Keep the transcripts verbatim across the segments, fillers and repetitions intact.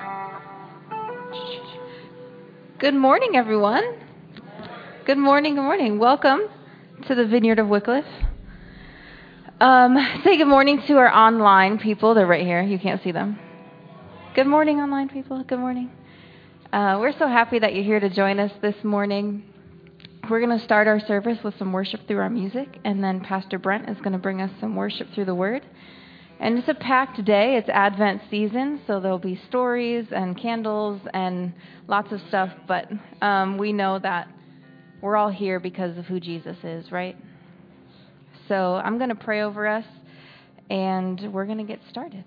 Good morning, everyone. Good morning, good morning. Welcome to the Vineyard of Wycliffe. Um, say good morning to our online people. They're right here. You can't see them. Good morning, online people. Good morning. Uh, we're so happy that you're here to join us this morning. We're going to start our service with some worship through our music, and then Pastor Brent is going to bring us some worship through the Word. And it's a packed day. It's Advent season, so there'll be stories and candles and lots of stuff. But um, we know that we're all here because of who Jesus is, right? So I'm going to pray over us, and we're going to get started.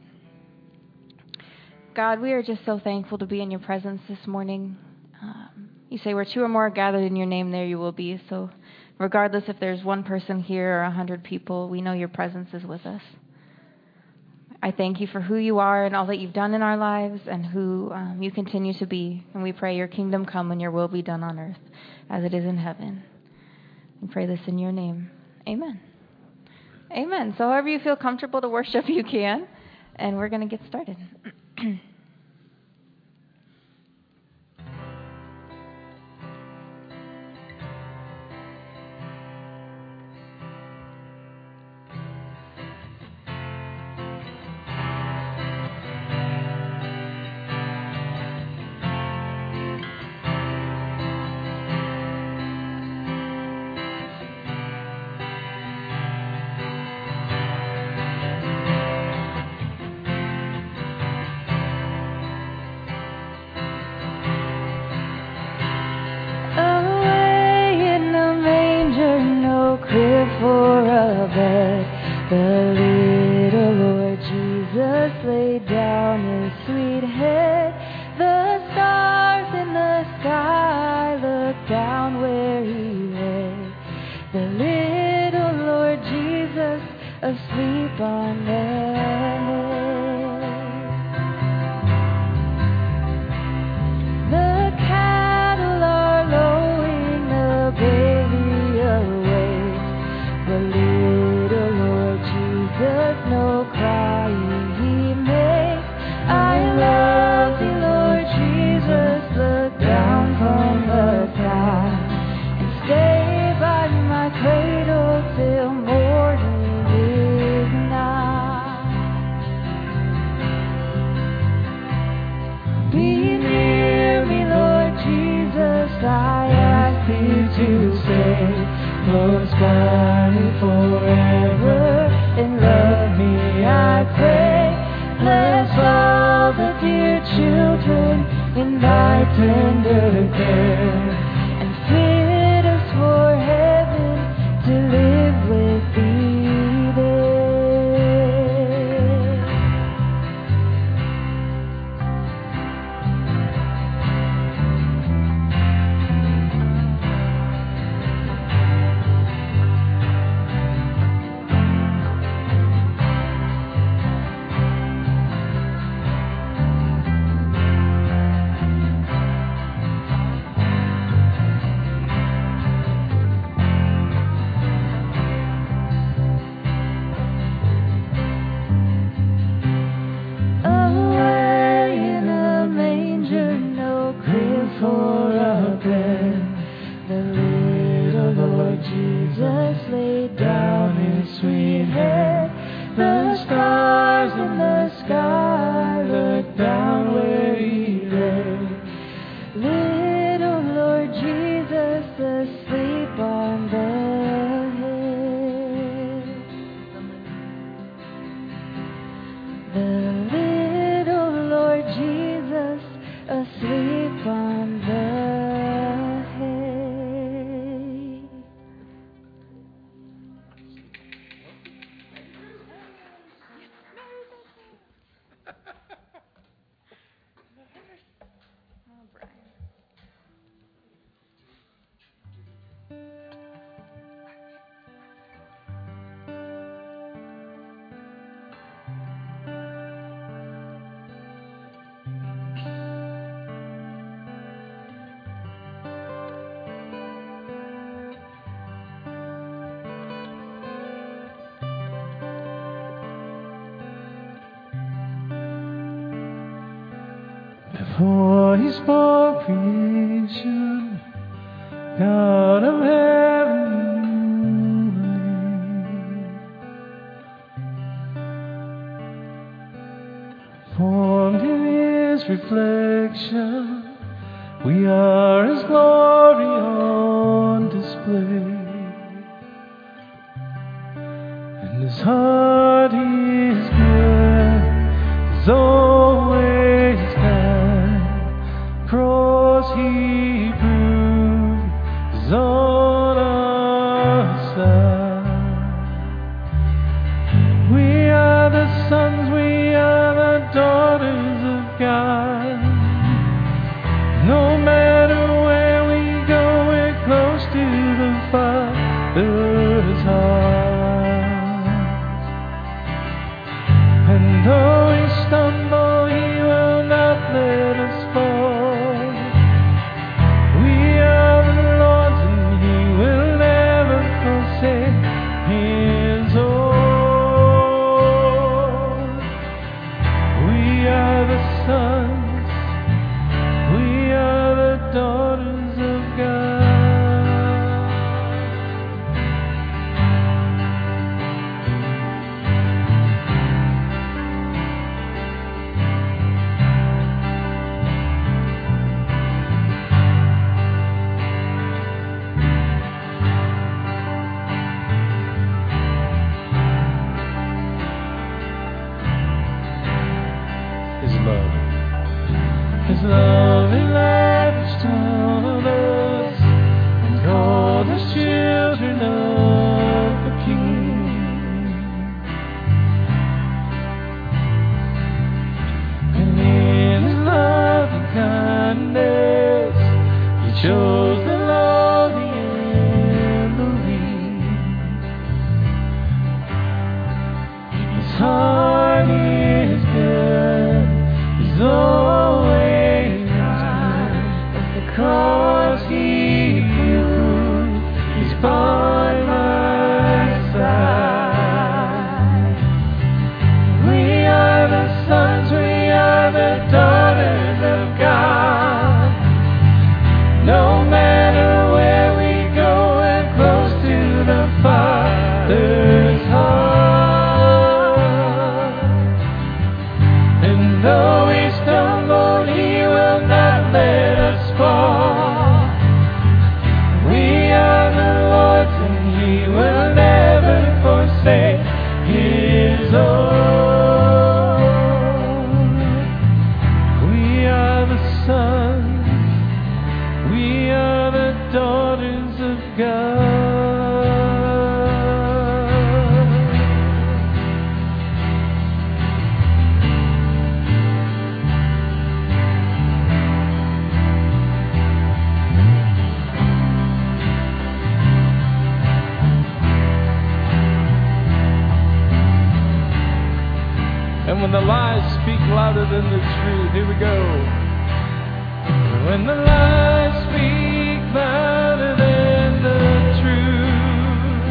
God, we are just so thankful to be in your presence this morning. Um, you say where two or more are gathered in your name, there you will be. So regardless if there's one person here or a hundred people, we know your presence is with us. I thank you for who you are and all that you've done in our lives and who um, you continue to be. And we pray your kingdom come and your will be done on earth as it is in heaven. We pray this in your name. Amen. Amen. So however you feel comfortable to worship, you can. And we're going to get started. For a bed, the little Lord Jesus laid down his sweet head. The stars in the sky looked down where he lay. The little Lord Jesus asleep on the hay. The cattle are lowing, the baby away. The little Lord Jesus, no crying he makes. I love thee, Lord Jesus, look down from the sky and stay by my cradle till morning is nigh. Be near me, Lord Jesus, I ask thee to stay close by me forever, and love me, I pray. Bless all the dear children in thy tender care, and fit us for heaven to live with thee there. Before he spoke creation, God of heaven knew. Formed in his reflection, we are his glory on display. And his heart is good, is always kind. Cross he proved is on our side. We are the sons, we are the daughters of God. No matter where we go, we're close to the Father's heart. And though we stumble, he will not let us fall. We are the Lord's and he will never forsake his own. We are the sons, we are the daughters of God. His love, his love is lavished on us and called us children of the King. And in his love and kindness, he chose the lowly and the weak. His heart is good, he's always right. At the cross he proved he's by my side. We are the sons, we are the daughters of God. No matter where we go, we're close to the Father's heart. And though we stumble, he will not let us fall. We are the Lord's and he will never forsake his own. We are the sons, we are the daughters of God. And when the lies speak louder than the truth, here we go. When the lies speak louder than the truth,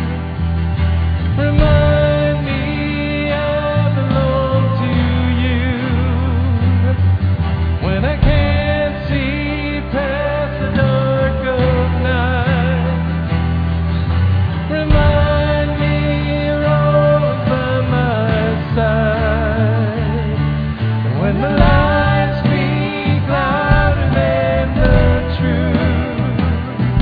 remind me I belong to you. When I can't see past the dark of night, remind me you're always by my side. When the lies speak louder than the truth,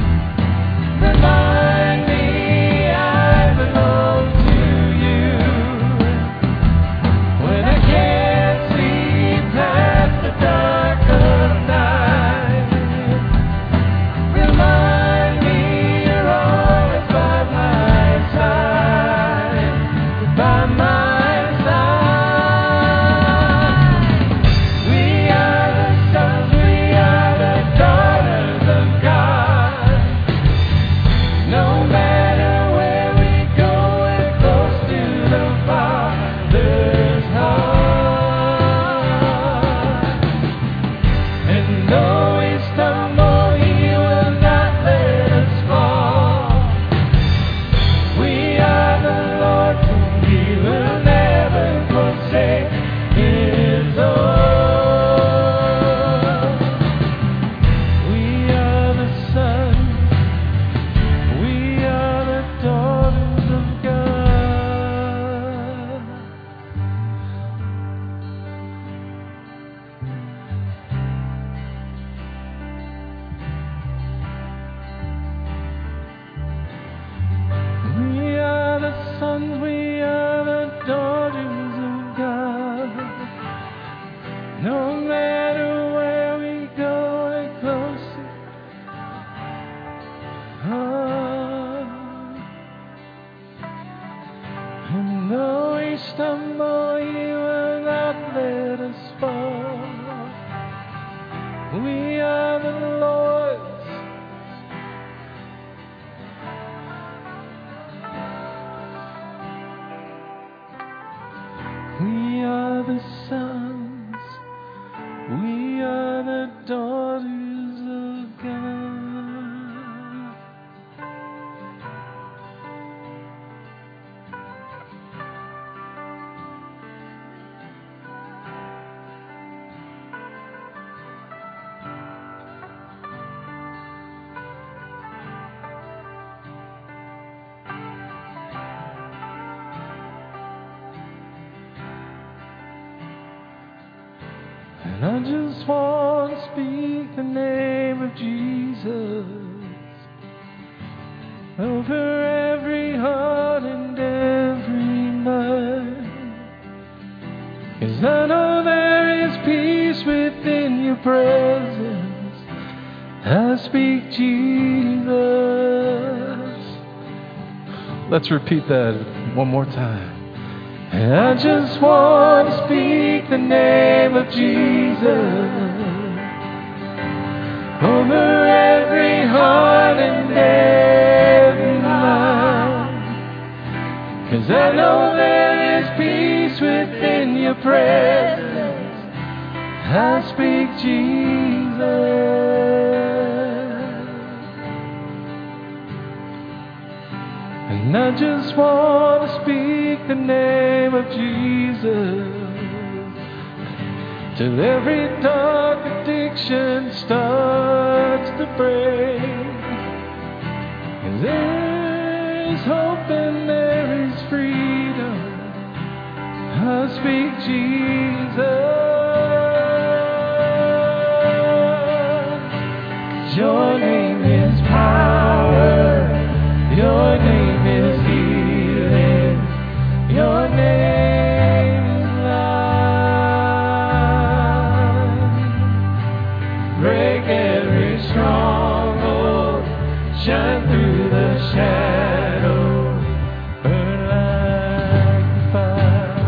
And though we stumble, He will not let us fall. We are the Lord's. We are the sons. We are the daughters of God. And I just want to speak the name of Jesus over every heart and every mind. 'Cause I know there is peace within your presence. I speak Jesus. Let's repeat that one more time. And I just want to speak the name of Jesus over every heart and every mind. 'Cause I know there is peace within your presence. I speak Jesus. And I just want to speak the name of Jesus till every dark addiction starts to break. 'Cause there is hope and there is freedom. I speak Jesus. Your name is power. Your name is healing. Your name is life. Break every stronghold. Shine through the shadows. Burn like fire.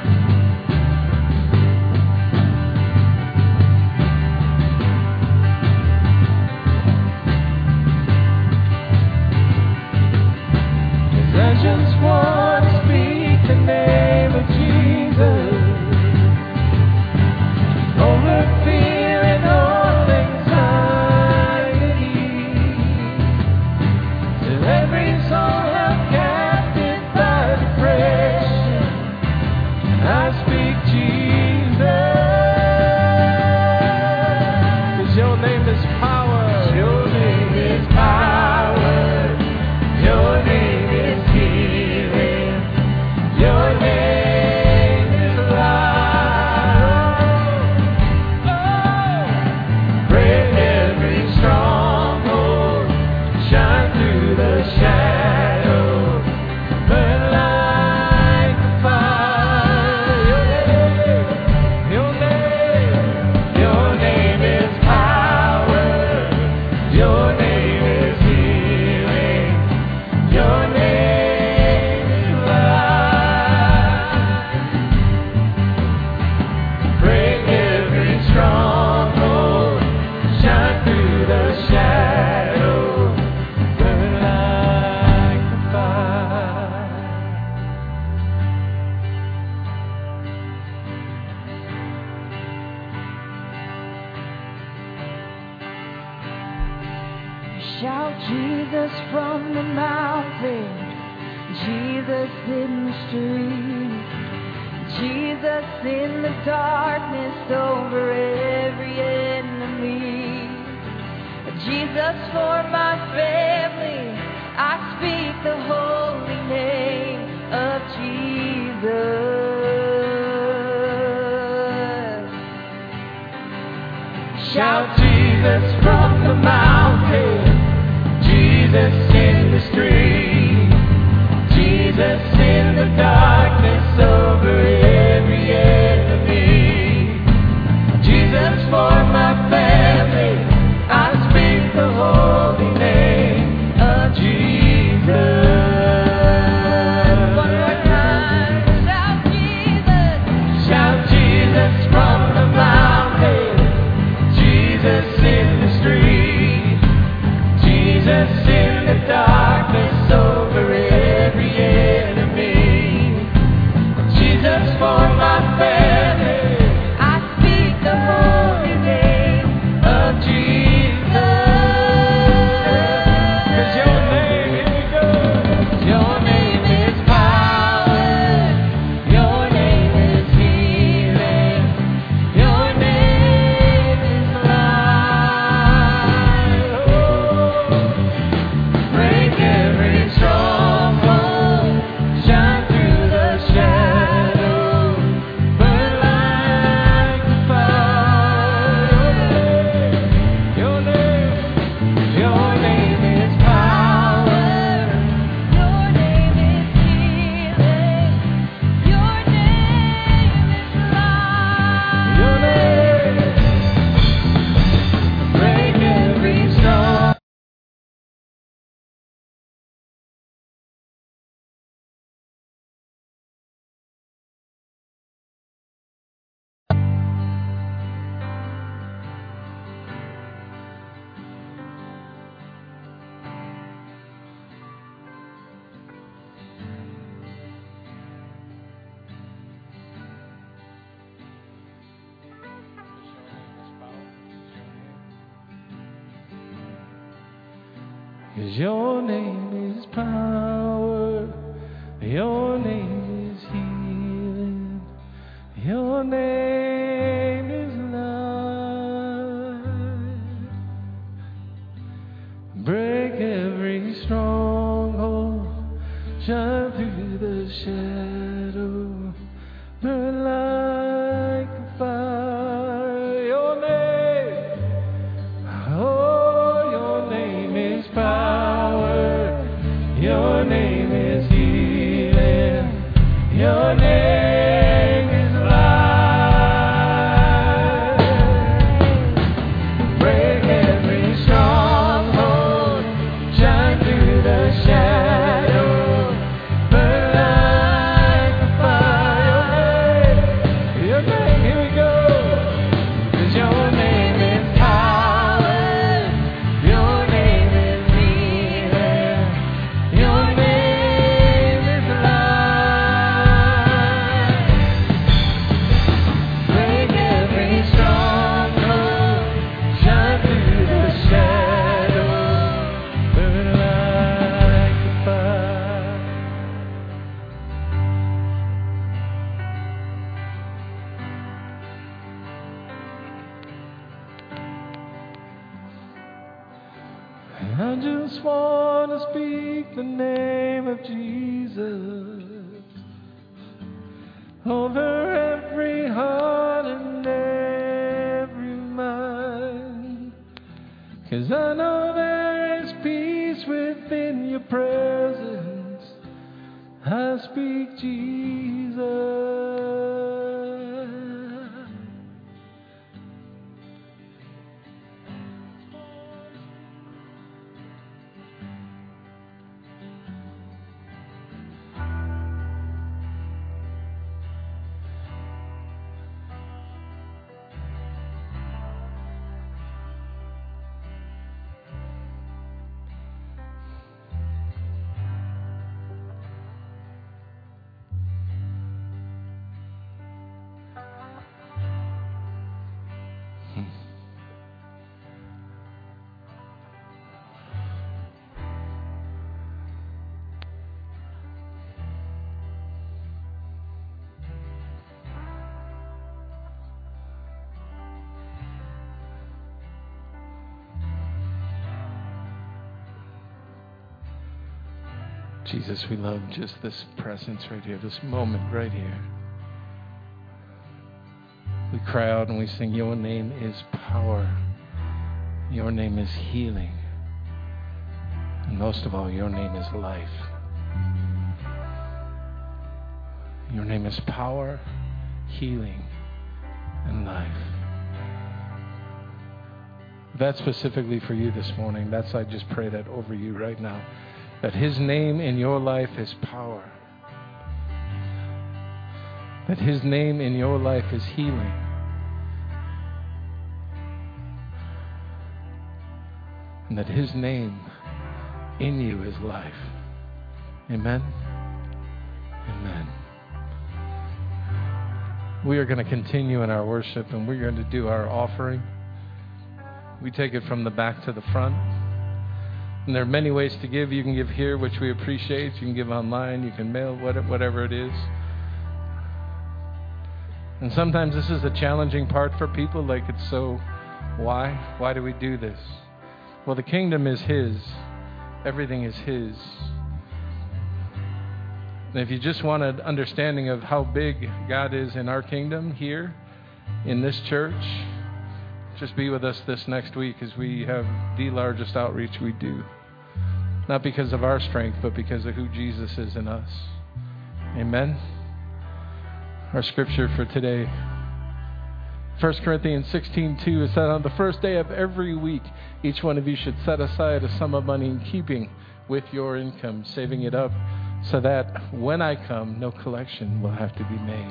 I just want to speak the name of Jesus over fear and all anxiety, till every soul held captive by depression. I speak Jesus, 'cause your name is power. Your name is power. Your name is healing. Your name is life. Oh, break every stronghold. Shine through the shadows. Burn like fire. Your name, your name, your name is power. Your name is healing. Your name is life. Break every stronghold. Shine through the shadows. Burn like the fire. Shout Jesus from the mountain, Jesus in the street, Jesus in the darkness over every enemy, Jesus for my family. I speak the holy name of Jesus. Shout Jesus from the mountain, Jesus in the street, Jesus in the darkness over every enemy, Jesus for my family. I speak the holy name of Jesus. One more time. 'Cause your name is power, your name is healing, your name is life. Break every stronghold, shine through the shadow, burn like a fire. Your name, oh, your name is power, your name is healing, your name is life. Break every stronghold, shine through the shadow, burn like a fire. Your name, your name, here we go. 'Cause your name is power, your name is healing, your name is life. Break every stronghold, shine through the shadow, burn like a fire. I just want to speak the name of Jesus over every heart and every mind. 'Cause I know there is peace within your presence. I speak Jesus. Jesus, we love just this presence right here, this moment right here. We cry out and we sing, your name is power. Your name is healing. And most of all, your name is life. Your name is power, healing, and life. That's specifically for you this morning. That's, I just pray that over you right now. That His name in your life is power. That His name in your life is healing. And that His name in you is life. Amen? Amen. We are going to continue in our worship, and we're going to do our offering. We take it from the back to the front. And there are many ways to give. You can give here, which we appreciate. You can give online. You can mail, whatever it is. And sometimes this is a challenging part for people. Like, it's so, why? Why do we do this? Well, the kingdom is His. Everything is His. And if you just want an understanding of how big God is in our kingdom here, in this church, just be with us this next week as we have the largest outreach we do. Not because of our strength, but because of who Jesus is in us. Amen. Our scripture for today, First Corinthians sixteen two, is that on the first day of every week, each one of you should set aside a sum of money in keeping with your income, saving it up so that when I come, no collection will have to be made.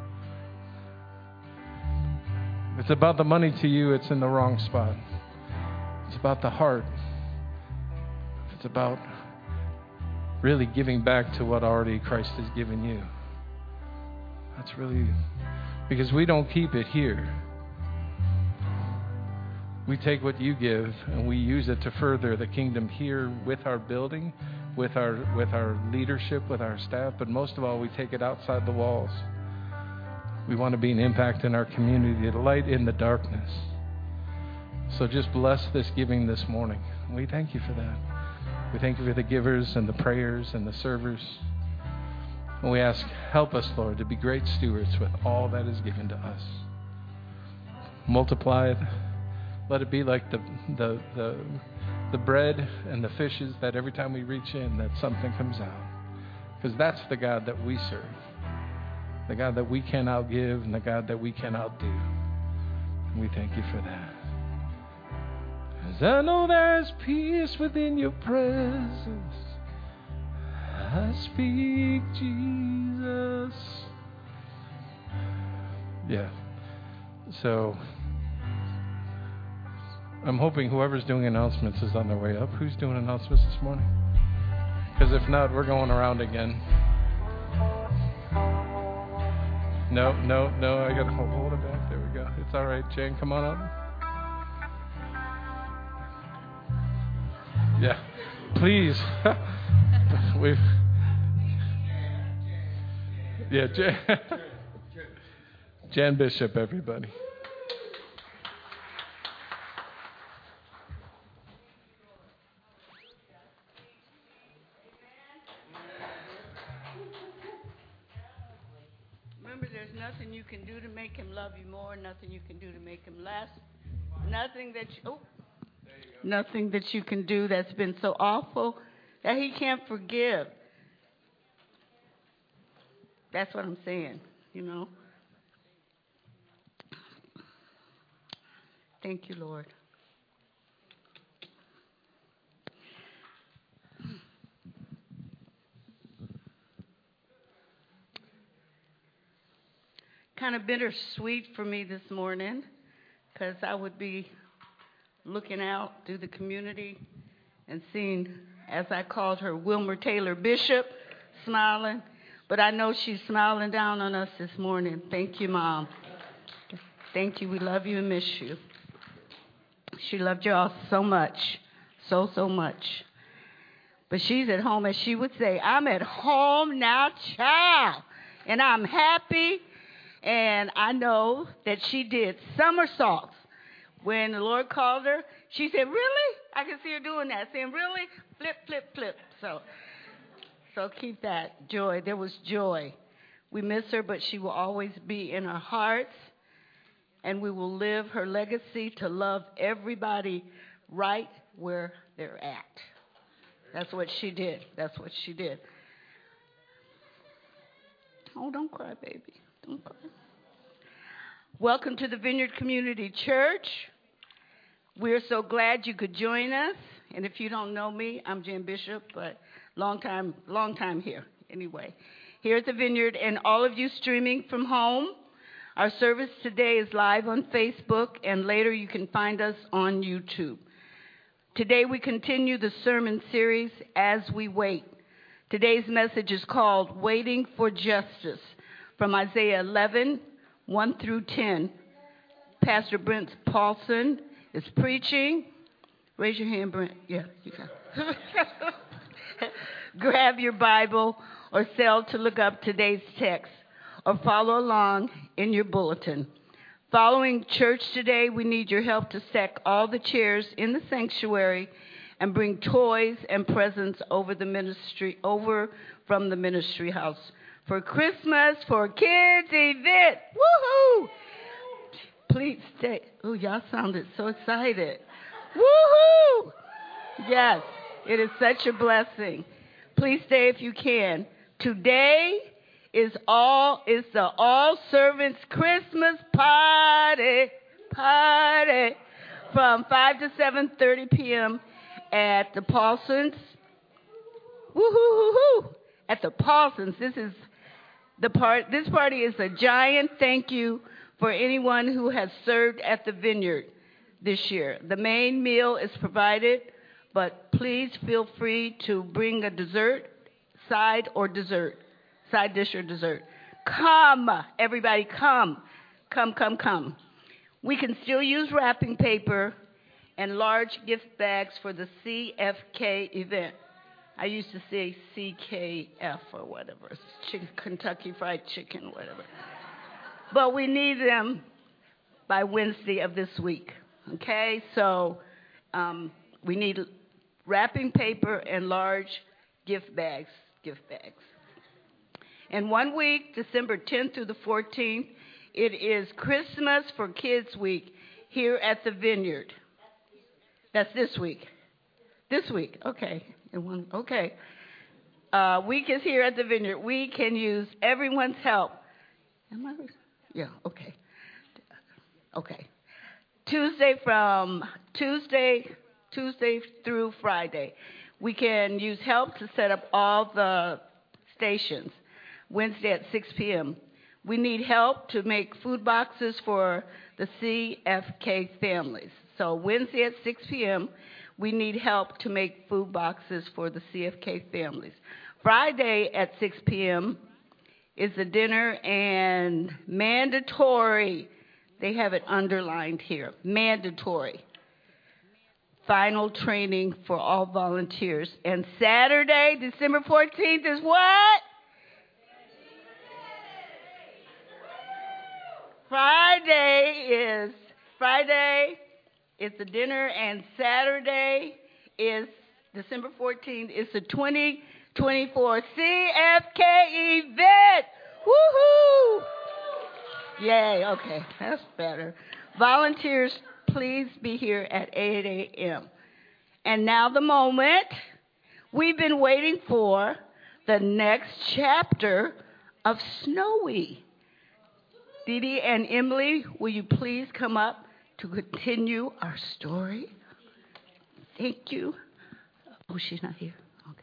If it's about the money to you, it's in the wrong spot. It's about the heart. It's about really giving back to what already Christ has given you. That's really, because we don't keep it here. We take what you give and we use it to further the kingdom here with our building, with our with our leadership, with our staff, but most of all, we take it outside the walls. We want to be an impact in our community, the light in the darkness. So just bless this giving this morning. We thank you for that. We thank you for the givers and the prayers and the servers. And we ask, help us, Lord, to be great stewards with all that is given to us. Multiply it. Let it be like the the the, the bread and the fishes that every time we reach in, that something comes out. Because that's the God that we serve. The God that we can outgive and the God that we can outdo. And we thank you for that. As I know there's peace within your presence, I speak Jesus. Yeah. So I'm hoping whoever's doing announcements is on their way up. Who's doing announcements this morning? Because if not, we're going around again. No, no, no, I got to hold it back. There we go. It's all right. Jane, come on up. Yeah, please. We've, yeah, Jan, Jan Bishop, everybody. Nothing you can do to make him love you more, nothing you can do to make him less, nothing that you, oh, you nothing that you can do that's been so awful that he can't forgive. That's what I'm saying, you know. Thank you, Lord. Kind of bittersweet for me this morning because I would be looking out through the community and seeing, as I called her, Wilmer Taylor Bishop, smiling. But I know she's smiling down on us this morning. Thank you, Mom. Thank you. We love you and miss you. She loved you all so much, so, so much. But she's at home, as she would say, I'm at home now, child, and I'm happy. And I know that she did somersaults when the Lord called her. She said, really? I can see her doing that, saying, really? Flip, flip, flip. So, so keep that joy. There was joy. We miss her, but she will always be in our hearts. And we will live her legacy to love everybody right where they're at. That's what she did. That's what she did. Oh, don't cry, baby. Don't cry. Welcome to the Vineyard Community Church. We're so glad you could join us. And if you don't know me, I'm Jan Bishop, but long time, long time here. Anyway, here at the Vineyard, and all of you streaming from home. Our service today is live on Facebook, and later you can find us on YouTube. Today we continue the sermon series, As We Wait. Today's message is called Waiting for Justice, from Isaiah eleven, one through ten. Pastor Brent Paulson is preaching. Raise your hand, Brent. Yeah, you got it. Grab your Bible or cell to look up today's text, or follow along in your bulletin. Following church today, we need your help to stack all the chairs in the sanctuary and bring toys and presents over the ministry, over from the ministry house for Christmas for Kids event. Woohoo! Please stay. Oh, y'all sounded so excited. Woohoo! Yes, it is such a blessing. Please stay if you can. Today is all is the All Servants Christmas party, party from five to seven thirty p.m. at the Paulsons. Woo-hoo-hoo-hoo! At the Paulsons. This is the part. This party is a giant thank you for anyone who has served at the Vineyard this year. The main meal is provided, but please feel free to bring a dessert, side or dessert, side dish or dessert. Come, everybody, come, come, come, come. We can still use wrapping paper, and large gift bags for the C F K event. I used to say C K F or whatever, chicken, Kentucky Fried Chicken, whatever. But we need them by Wednesday of this week, okay? So um, we need wrapping paper and large gift bags, gift bags. In one week, December tenth through the fourteenth, it is Christmas for Kids Week here at the Vineyard. That's this week. This week, okay. In one, okay. Uh, week is here at the Vineyard. We can use everyone's help. Am I? Yeah, okay. Okay. Tuesday from Tuesday, Tuesday through Friday. We can use help to set up all the stations. Wednesday at six p.m. We need help to make food boxes for the C F K families. So Wednesday at six p.m., we need help to make food boxes for the C F K families. Friday at six p.m. is the dinner, and mandatory, they have it underlined here, mandatory, final training for all volunteers. And Saturday, December fourteenth, is what? Friday is, Friday is the dinner, and Saturday is December fourteenth, is the twenty twenty-four C F K event. Woohoo! Yay, okay, that's better. Volunteers, please be here at eight a.m. And now the moment we've been waiting for, the next chapter of Snowy. Dee Dee and Emily, will you please come up to continue our story? Thank you. Oh, she's not here. Okay.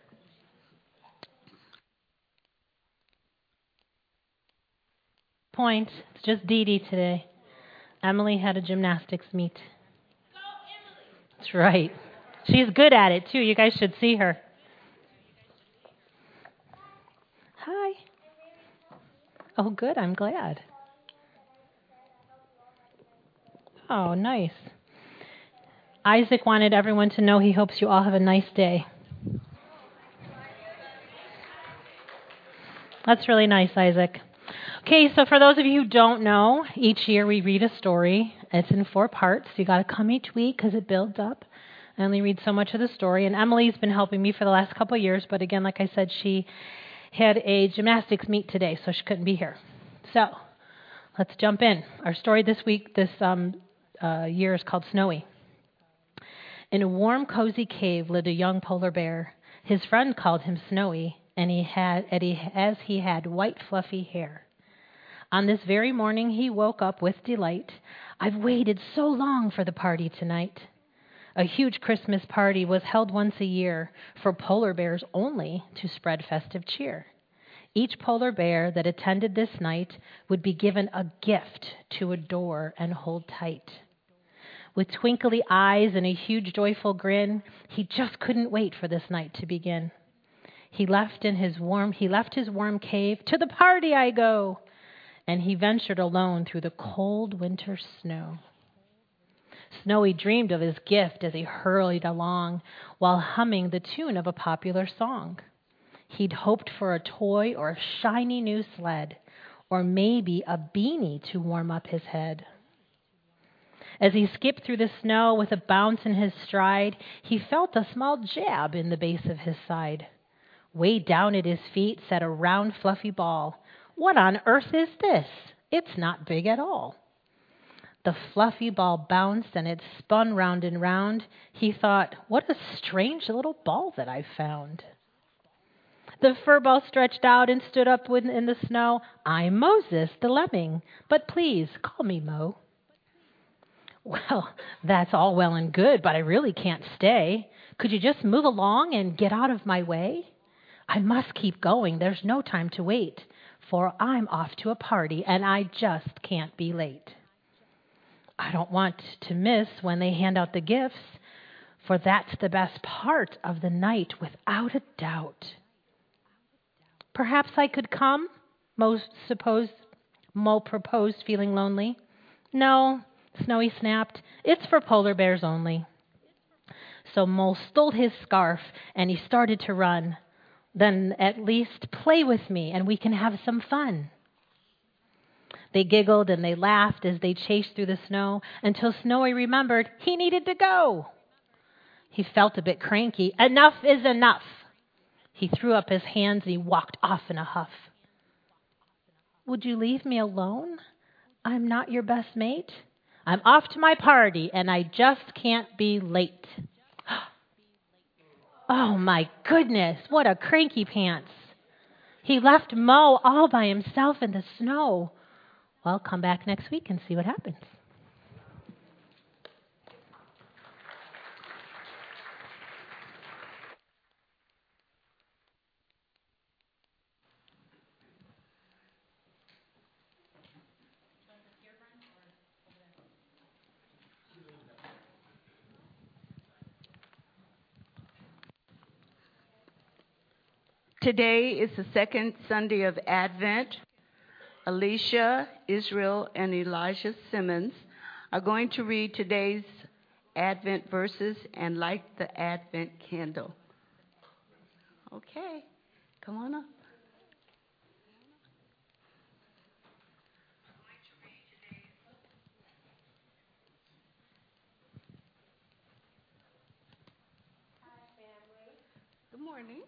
Point. It's just Dee Dee today. Emily had a gymnastics meet. Go, Emily. That's right. She's good at it, too. You guys should see her. Hi. Oh, good. I'm glad. Oh, nice. Isaac wanted everyone to know he hopes you all have a nice day. That's really nice, Isaac. Okay, so for those of you who don't know, each year we read a story. It's in four parts. You got to come each week because it builds up. I only read so much of the story. And Emily's been helping me for the last couple of years. But again, like I said, she had a gymnastics meet today, so she couldn't be here. So let's jump in. Our story this week, this um, uh, year is called Snowy. In a warm, cozy cave lived a young polar bear. His friend called him Snowy, and he had, as he had white, fluffy hair. On this very morning, he woke up with delight. I've waited so long for the party tonight. A huge Christmas party was held once a year for polar bears only to spread festive cheer. Each polar bear that attended this night would be given a gift to adore and hold tight. With twinkly eyes and a huge joyful grin, he just couldn't wait for this night to begin. He left in his warm, he left his warm cave. To the party I go! And he ventured alone through the cold winter snow. Snowy dreamed of his gift as he hurried along while humming the tune of a popular song. He'd hoped for a toy or a shiny new sled, or maybe a beanie to warm up his head. As he skipped through the snow with a bounce in his stride, he felt a small jab in the base of his side. Way down at his feet sat a round, fluffy ball. What on earth is this? It's not big at all. The fluffy ball bounced and it spun round and round. He thought, what a strange little ball that I've found. The fur ball stretched out and stood up in the snow. I'm Moses, the lemming, but please call me Mo. Well, that's all well and good, but I really can't stay. Could you just move along and get out of my way? I must keep going. There's no time to wait, for I'm off to a party and I just can't be late. I don't want to miss when they hand out the gifts, for that's the best part of the night, without a doubt. Perhaps I could come, Mo supposed, Mo proposed, feeling lonely. No, Snowy snapped, "It's for polar bears only." So Mole stole his scarf and he started to run. "Then at least play with me and we can have some fun." They giggled and they laughed as they chased through the snow until Snowy remembered he needed to go. He felt a bit cranky. "Enough is enough." He threw up his hands and he walked off in a huff. "Would you leave me alone? I'm not your best mate. I'm off to my party and I just can't be late." Oh my goodness, what a cranky pants. He left Mo all by himself in the snow. Well, come back next week and see what happens. Today is the second Sunday of Advent. Alicia, Israel, and Elijah Simmons are going to read today's Advent verses and light the Advent candle. Okay, come on up. Good morning.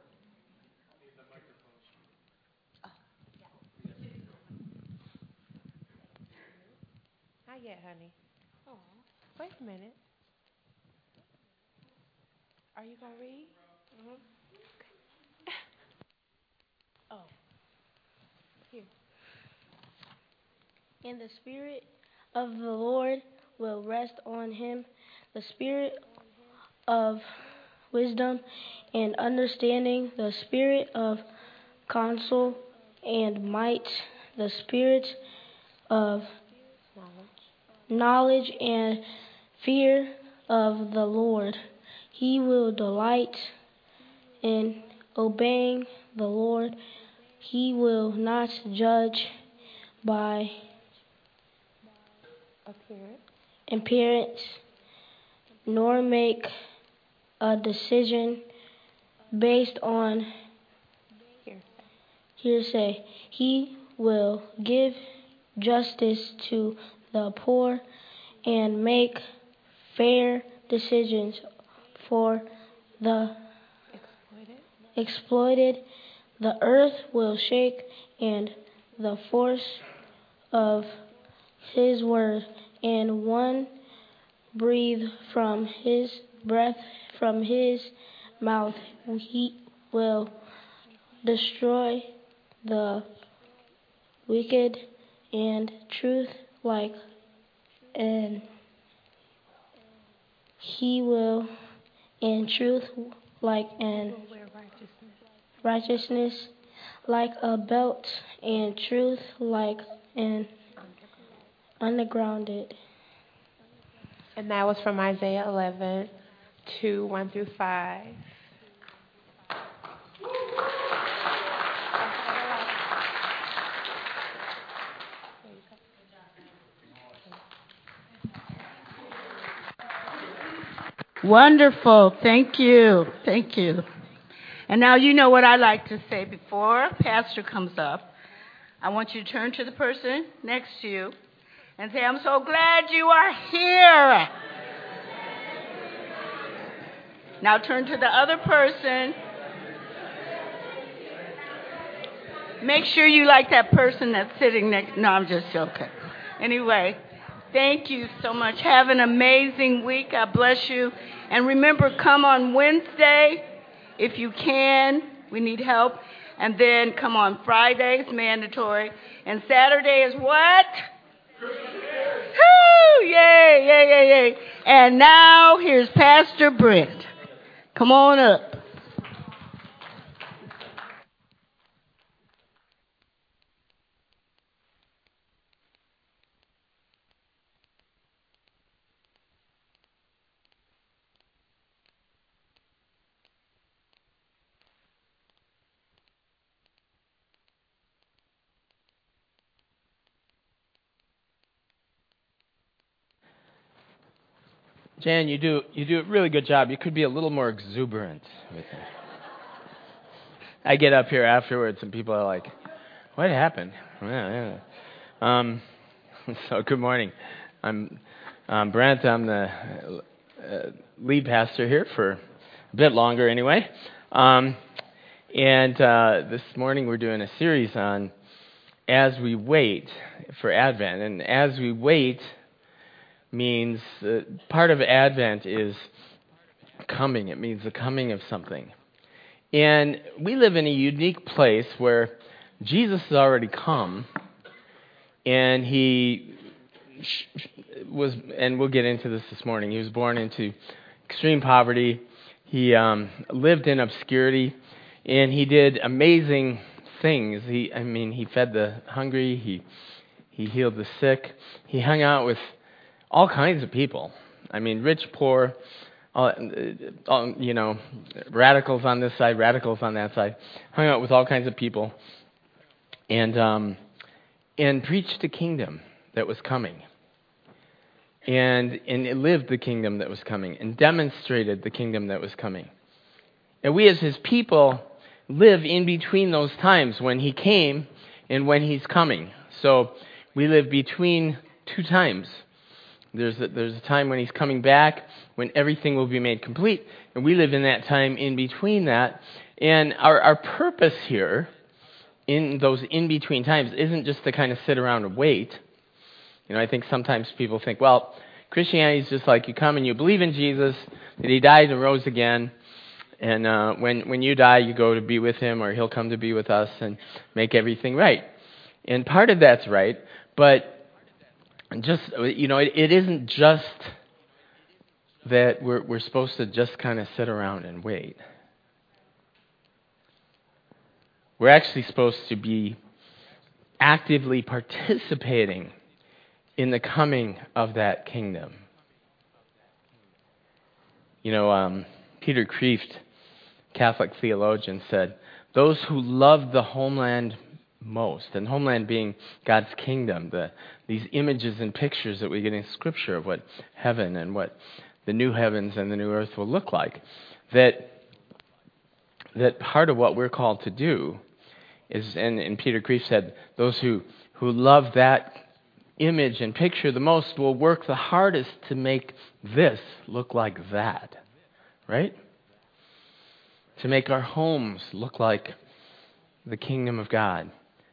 Not yet, honey. Oh, wait a minute. Are you going to read? Mm-hmm. Okay. Oh, here. And the Spirit of the Lord will rest on him, the Spirit of wisdom and understanding, the Spirit of counsel and might, the Spirit of Knowledge. knowledge and fear of the Lord. He will delight in obeying the Lord. He will not judge by Appearance. appearance, nor make a decision based on Hearsay. hearsay. He will give justice to the poor and make fair decisions for the Exploited. exploited. The earth will shake and the force of his word, and one breathe from his breath from his mouth. He will destroy the wicked and truth like and he will in truth like an Will wear righteousness. righteousness like a belt and truth like an undergrounded. And that was from Isaiah eleven, two, one through five. Wonderful. Thank you. Thank you. And now you know what I like to say before Pastor comes up. I want you to turn to the person next to you and say, "I'm so glad you are here." Now turn to the other person. Make sure you like that person that's sitting next. No, I'm just joking. Anyway, thank you so much. Have an amazing week. God bless you. And remember, come on Wednesday if you can. We need help. And then come on Friday. It's mandatory. And Saturday is what? Woo! Yay, yay, yay, yay. And now here's Pastor Brent. Come on up. Jan, you do you do a really good job. You could be a little more exuberant with it. I get up here afterwards and people are like, what happened? Yeah, yeah. Um, so good morning. I'm, I'm Brent. I'm the uh, lead pastor here for a bit longer anyway. Um, and uh, this morning we're doing a series on As We Wait for Advent. And as we wait means, uh, part of Advent is coming. It means the coming of something. And we live in a unique place where Jesus has already come, and he was, and we'll get into this this morning, he was born into extreme poverty. He um, lived in obscurity, and he did amazing things. He, I mean, he fed the hungry, he he healed the sick, he hung out with all kinds of people. I mean, rich, poor, all, all, you know, radicals on this side, radicals on that side. Hung out with all kinds of people, and um, and preached the kingdom that was coming, and and lived the kingdom that was coming, and demonstrated the kingdom that was coming. And we, as his people, live in between those times when he came and when he's coming. So we live between two times. There's a, there's a time when he's coming back, when everything will be made complete, and we live in that time in between that. And our, our purpose here, in those in-between times, isn't just to kind of sit around and wait. You know, I think sometimes people think, well, Christianity is just like you come and you believe in Jesus, that he died and rose again, and uh, when, when you die, you go to be with him, or he'll come to be with us and make everything right. And part of that's right, but just, you know, it, it isn't just that we're we're supposed to just kind of sit around and wait. We're actually supposed to be actively participating in the coming of that kingdom. You know, um, Peter Kreeft, Catholic theologian, said, those who love the homeland most, and homeland being God's kingdom, the these images and pictures that we get in Scripture of what heaven and what the new heavens and the new earth will look like, that that part of what we're called to do is, and, and Peter Kreeft said, those who, who love that image and picture the most will work the hardest to make this look like that, right? To make our homes look like the kingdom of God.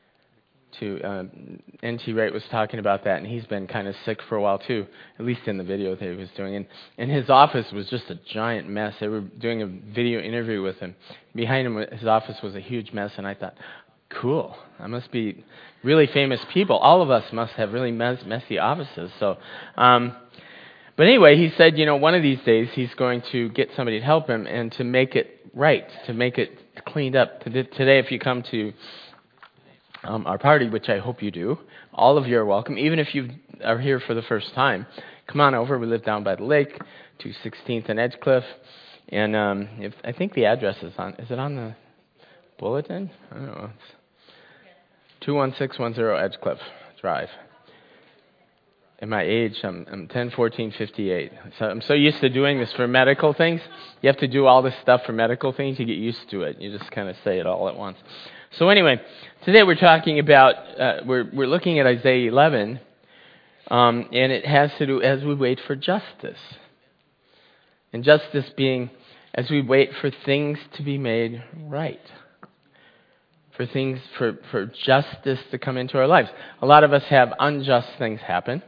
To uh, N T Wright was talking about that, and he's been kind of sick for a while too, at least in the video that he was doing. And, and his office was just a giant mess. They were doing a video interview with him. Behind him, his office was a huge mess, and I thought, cool, that must be really famous people. All of us must have really mess, messy offices. So, um, but anyway, he said, you know, one of these days he's going to get somebody to help him and to make it right, to make it cleaned up. Today, if you come to Um, our party, which I hope you do. All of you are welcome, even if you are here for the first time. Come on over. We live down by the lake, two sixteenth and Edgecliff, and um, if, I think the address is on. Is it on the bulletin? I don't know. It's two one six one zero Edgecliff Drive. At my age, I'm, I'm ten fourteen fifty-eight. So I'm so used to doing this for medical things. You have to do all this stuff for medical things. You get used to it. You just kind of say it all at once. So anyway, today we're talking about, uh, we're we're looking at Isaiah eleven, um, and it has to do as we wait for justice. And justice being as we wait for things to be made right. For things, for, for justice to come into our lives. A lot of us have unjust things happen.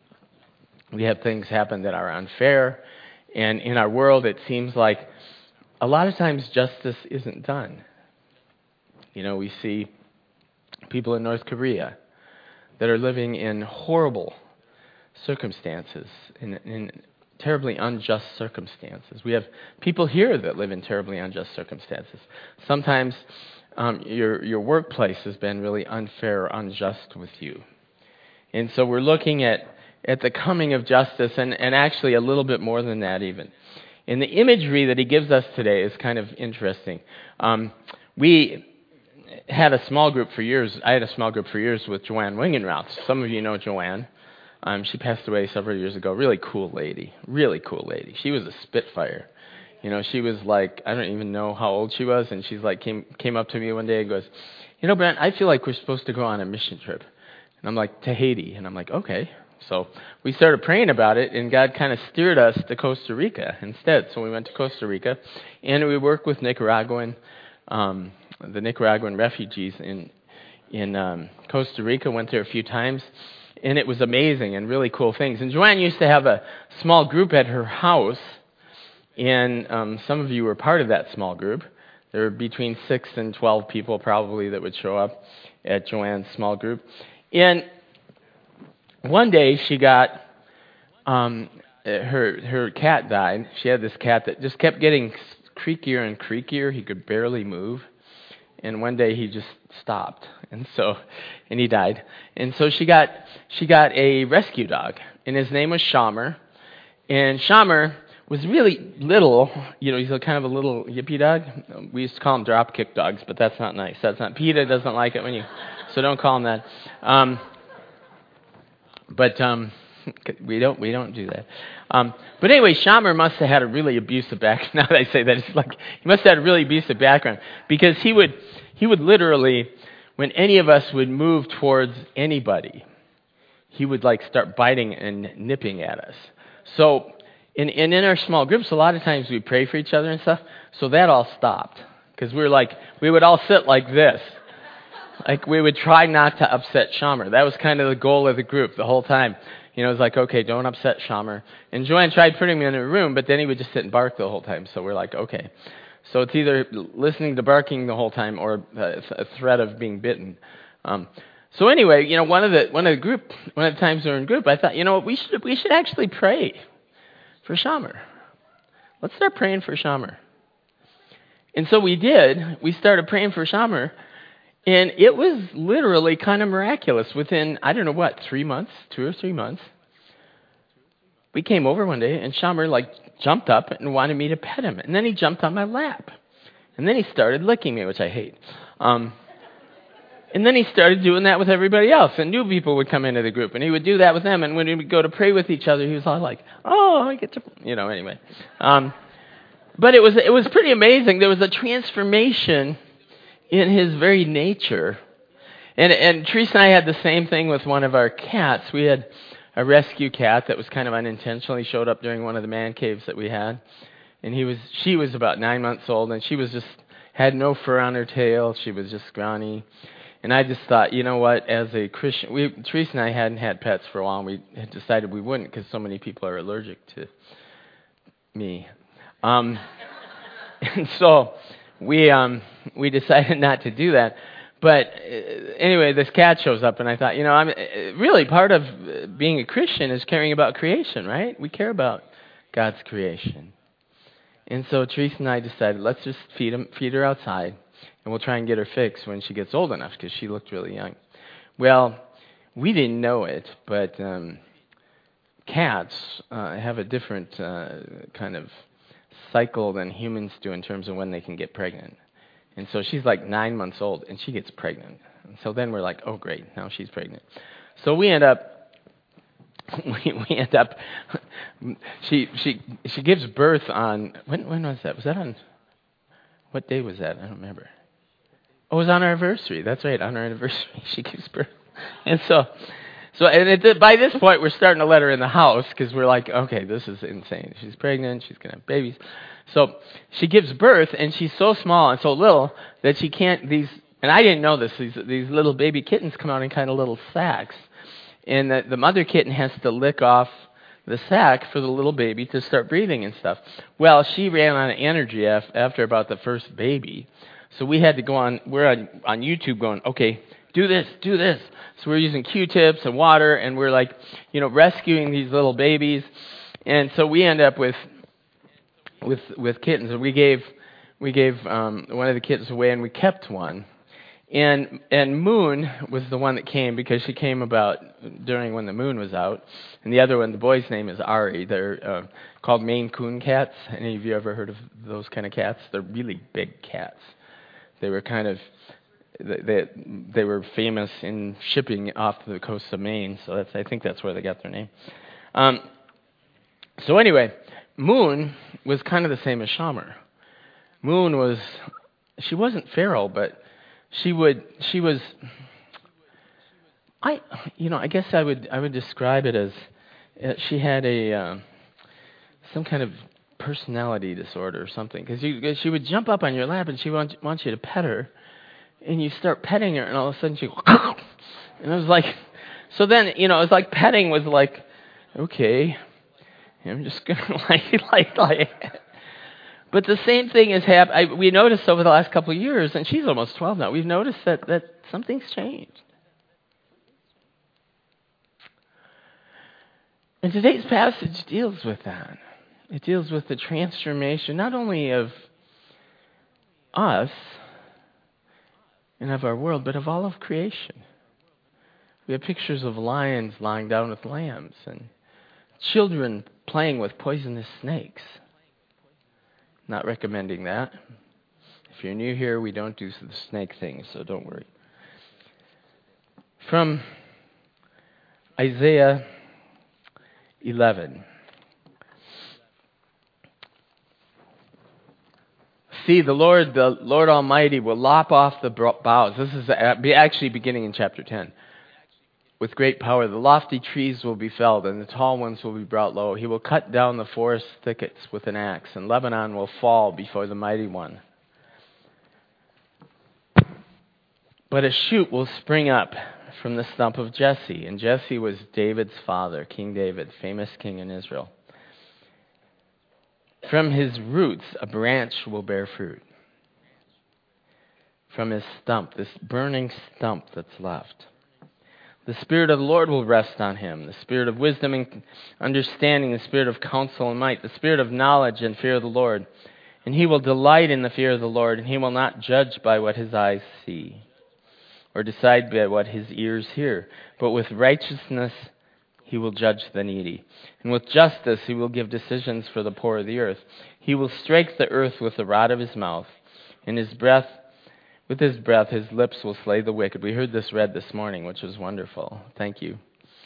We have things happen that are unfair, and in our world it seems like a lot of times justice isn't done. You know, we see people in North Korea that are living in horrible circumstances, in, in terribly unjust circumstances. We have people here that live in terribly unjust circumstances. Sometimes um, your your workplace has been really unfair or unjust with you. And so we're looking at, at the coming of justice, and, and actually a little bit more than that even. And the imagery that he gives us today is kind of interesting. Um, we had a small group for years. I had a small group for years with Joanne Wingenroth. Some of you know Joanne. Um, she passed away several years ago. Really cool lady. Really cool lady. She was a spitfire. You know, she was like, I don't even know how old she was, and she's like, came came up to me one day and goes, you know, Brent, I feel like we're supposed to go on a mission trip. And I'm like, to Haiti. And I'm like, okay. So we started praying about it, and God kind of steered us to Costa Rica instead. So we went to Costa Rica, and we worked with Nicaraguan, um, the Nicaraguan refugees in in um, Costa Rica. Went there a few times, and it was amazing and really cool things. And Joanne used to have a small group at her house, and um, some of you were part of that small group. There were between six and twelve people probably that would show up at Joanne's small group. And one day she got, um, her her cat died. She had this cat that just kept getting creakier and creakier. He could barely move. And one day he just stopped, and so, and he died. And so she got she got a rescue dog, and his name was Shamer. And Shamer was really little. You know, he's a kind of a little yippy dog. We used to call him drop kick dogs, but that's not nice. That's not. PETA doesn't like it when you, so don't call him that. Um, but um, we don't we don't do that. Um, but anyway, Shamer must have had a really abusive background. Now that I say that, it's like he must have had a really abusive background, because he would he would literally, when any of us would move towards anybody, he would like start biting and nipping at us. So, in, and in our small groups, a lot of times we pray for each other and stuff. So that all stopped, because we were like we would all sit like this. Like, we would try not to upset Shamer. That was kind of the goal of the group the whole time. You know, it was like, okay, don't upset Shamer. And Joanne tried putting him in a room, but then he would just sit and bark the whole time. So we're like, okay. So it's either listening to barking the whole time or a threat of being bitten. Um, so anyway, you know, one of the one of the group, one of the times we were in group, I thought, you know what, we should we should actually pray for Shamer. Let's start praying for Shamer. And so we did. We started praying for Shamer. And it was literally kind of miraculous. Within, I don't know what, three months, two or three months, we came over one day, and Shamer, like, jumped up and wanted me to pet him. And then he jumped on my lap. And then he started licking me, which I hate. Um, and then he started doing that with everybody else. And new people would come into the group, and he would do that with them. And when we would go to pray with each other, he was all like, oh, I get to, you know, anyway. Um, but it was it was pretty amazing. There was a transformation in his very nature. And and Teresa and I had the same thing with one of our cats. We had a rescue cat that was kind of unintentionally showed up during one of the man caves that we had. And he was she was about nine months old, and she was just had no fur on her tail. She was just scrawny. And I just thought, you know what, as a Christian, we Teresa and I hadn't had pets for a while, and we had decided we wouldn't because so many people are allergic to me. Um, and so we um, we decided not to do that. But uh, anyway, this cat shows up, and I thought, you know, I'm really part of being a Christian is caring about creation, right? We care about God's creation. And so Teresa and I decided, let's just feed him, feed her outside, and we'll try and get her fixed when she gets old enough, because she looked really young. Well, we didn't know it, but um, cats uh, have a different uh, kind of cycle than humans do in terms of when they can get pregnant. And so she's like nine months old, and she gets pregnant. And so then we're like, oh, great, now she's pregnant. So we end up, we, we end up, she she she gives birth on, when when was that? Was that on, what day was that? I don't remember. Oh, it was on our anniversary. That's right, on our anniversary, she gives birth. And so, so and it, by this point, we're starting to let her in the house, because we're like, okay, this is insane. She's pregnant, she's going to have babies. So she gives birth, and she's so small and so little that she can't, these, and I didn't know this, these these little baby kittens come out in kind of little sacks. And the, the mother kitten has to lick off the sack for the little baby to start breathing and stuff. Well, she ran on energy af- after about the first baby. So we had to go on, we're on, on YouTube going, okay, do this, do this. So we're using Q-tips and water, and we're like, you know, rescuing these little babies. And so we end up with with with kittens. And we gave we gave um, one of the kittens away, and we kept one. And and Moon was the one that came, because she came about during when the moon was out. And the other one, the boy's name is Ari. They're uh, called Maine Coon cats. Any of you ever heard of those kind of cats? They're really big cats. They were kind of they they were famous in shipping off the coast of Maine, so that's I think that's where they got their name. Um, so anyway, Moon was kind of the same as Shamar. Moon was she wasn't feral, but she would she was I you know I guess I would I would describe it as uh, she had a uh, some kind of personality disorder or something, because she would jump up on your lap and she wants wants you to pet her, and you start petting her, and all of a sudden she and it was like, so then you know it was like petting was like, okay, I'm just gonna like like like. But the same thing has happened. We noticed over the last couple of years, and she's almost twelve now. We've noticed that that something's changed. And today's passage deals with that. It deals with the transformation not only of us and of our world, but of all of creation. We have pictures of lions lying down with lambs and children playing with poisonous snakes. Not recommending that. If you're new here, we don't do the snake thing, so don't worry. From Isaiah eleven. See, the Lord, the Lord Almighty will lop off the boughs. This is actually beginning in chapter ten. With great power, the lofty trees will be felled, and the tall ones will be brought low. He will cut down the forest thickets with an axe, and Lebanon will fall before the mighty one. But a shoot will spring up from the stump of Jesse, and Jesse was David's father, King David, famous king in Israel. From his roots, a branch will bear fruit. From his stump, this burning stump that's left. The Spirit of the Lord will rest on him, the Spirit of wisdom and understanding, the Spirit of counsel and might, the Spirit of knowledge and fear of the Lord. And he will delight in the fear of the Lord, and he will not judge by what his eyes see, or decide by what his ears hear, but with righteousness he will judge the needy. And with justice he will give decisions for the poor of the earth. He will strike the earth with the rod of his mouth. In his breath, with his breath, his lips will slay the wicked. We heard this read this morning, which was wonderful. Thank you.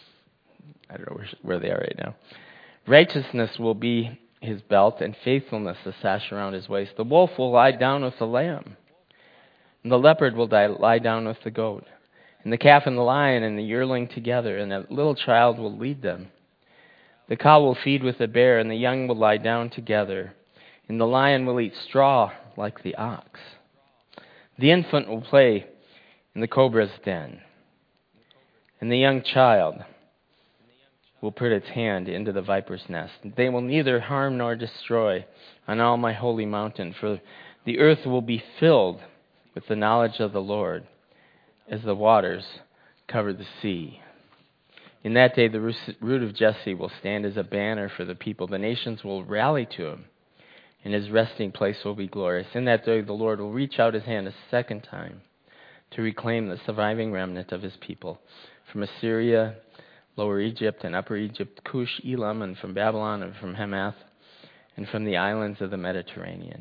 I don't know where, where they are right now. Righteousness will be his belt, and faithfulness the sash around his waist. The wolf will lie down with the lamb, and the leopard will die, lie down with the goat. And the calf and the lion and the yearling together, and a little child will lead them. The cow will feed with the bear, and the young will lie down together. And the lion will eat straw like the ox. The infant will play in the cobra's den. And the young child will put its hand into the viper's nest. They will neither harm nor destroy on all my holy mountain, for the earth will be filled with the knowledge of the Lord, as the waters cover the sea. In that day, the root of Jesse will stand as a banner for the people. The nations will rally to him, and his resting place will be glorious. In that day, the Lord will reach out his hand a second time to reclaim the surviving remnant of his people from Assyria, Lower Egypt, and Upper Egypt, Cush, Elam, and from Babylon, and from Hamath, and from the islands of the Mediterranean.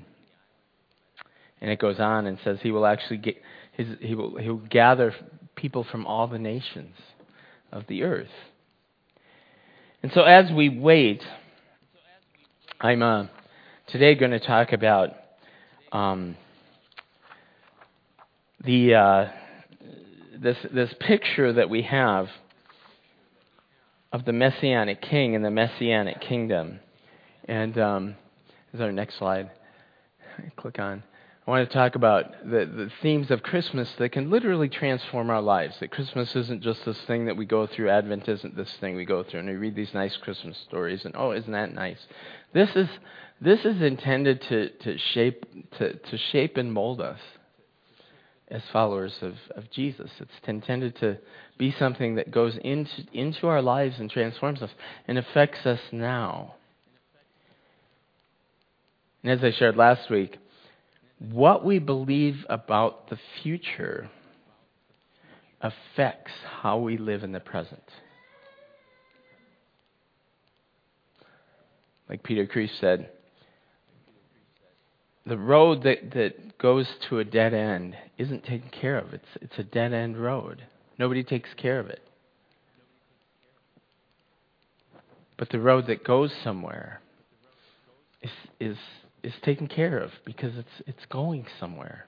And it goes on and says he will actually get his, he will he will gather people from all the nations of the earth. And so as we wait, I'm uh, today going to talk about um, the uh, this this picture that we have of the Messianic King and the Messianic kingdom. And um, this is our next slide. Click on. I want to talk about the, the themes of Christmas that can literally transform our lives. That Christmas isn't just this thing that we go through. Advent isn't this thing we go through. And we read these nice Christmas stories, and oh, isn't that nice? This is this is intended to, to shape to, to shape and mold us as followers of, of Jesus. It's intended to be something that goes into into our lives and transforms us and affects us now. And as I shared last week, what we believe about the future affects how we live in the present. Like Peter Kreeft said, the road that, that goes to a dead end isn't taken care of. It's it's a dead-end road. Nobody takes care of it. But the road that goes somewhere is is is taken care of because it's it's going somewhere.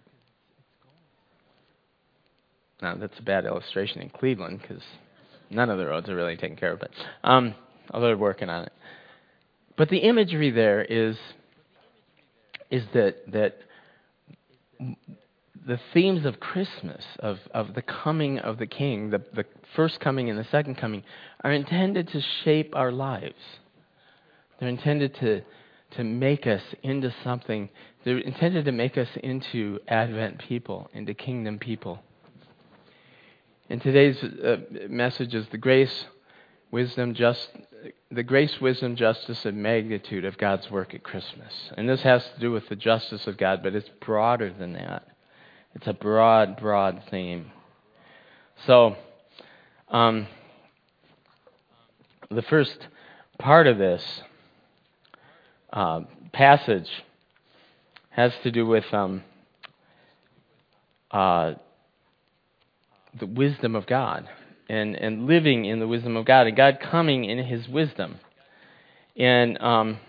Now, that's a bad illustration in Cleveland because none of the roads are really taken care of, but um, although they're working on it. But the imagery there is is that that the themes of Christmas, of, of the coming of the King, the, the first coming and the second coming, are intended to shape our lives. They're intended to to make us into something. They're intended to make us into Advent people, into kingdom people. And today's uh, message is the grace, wisdom, just the grace, wisdom, justice, and magnitude of God's work at Christmas. And this has to do with the justice of God, but it's broader than that. It's a broad, broad theme. So, um, the first part of this uh, passage has to do with um, uh, the wisdom of God and, and living in the wisdom of God and God coming in His wisdom. And um,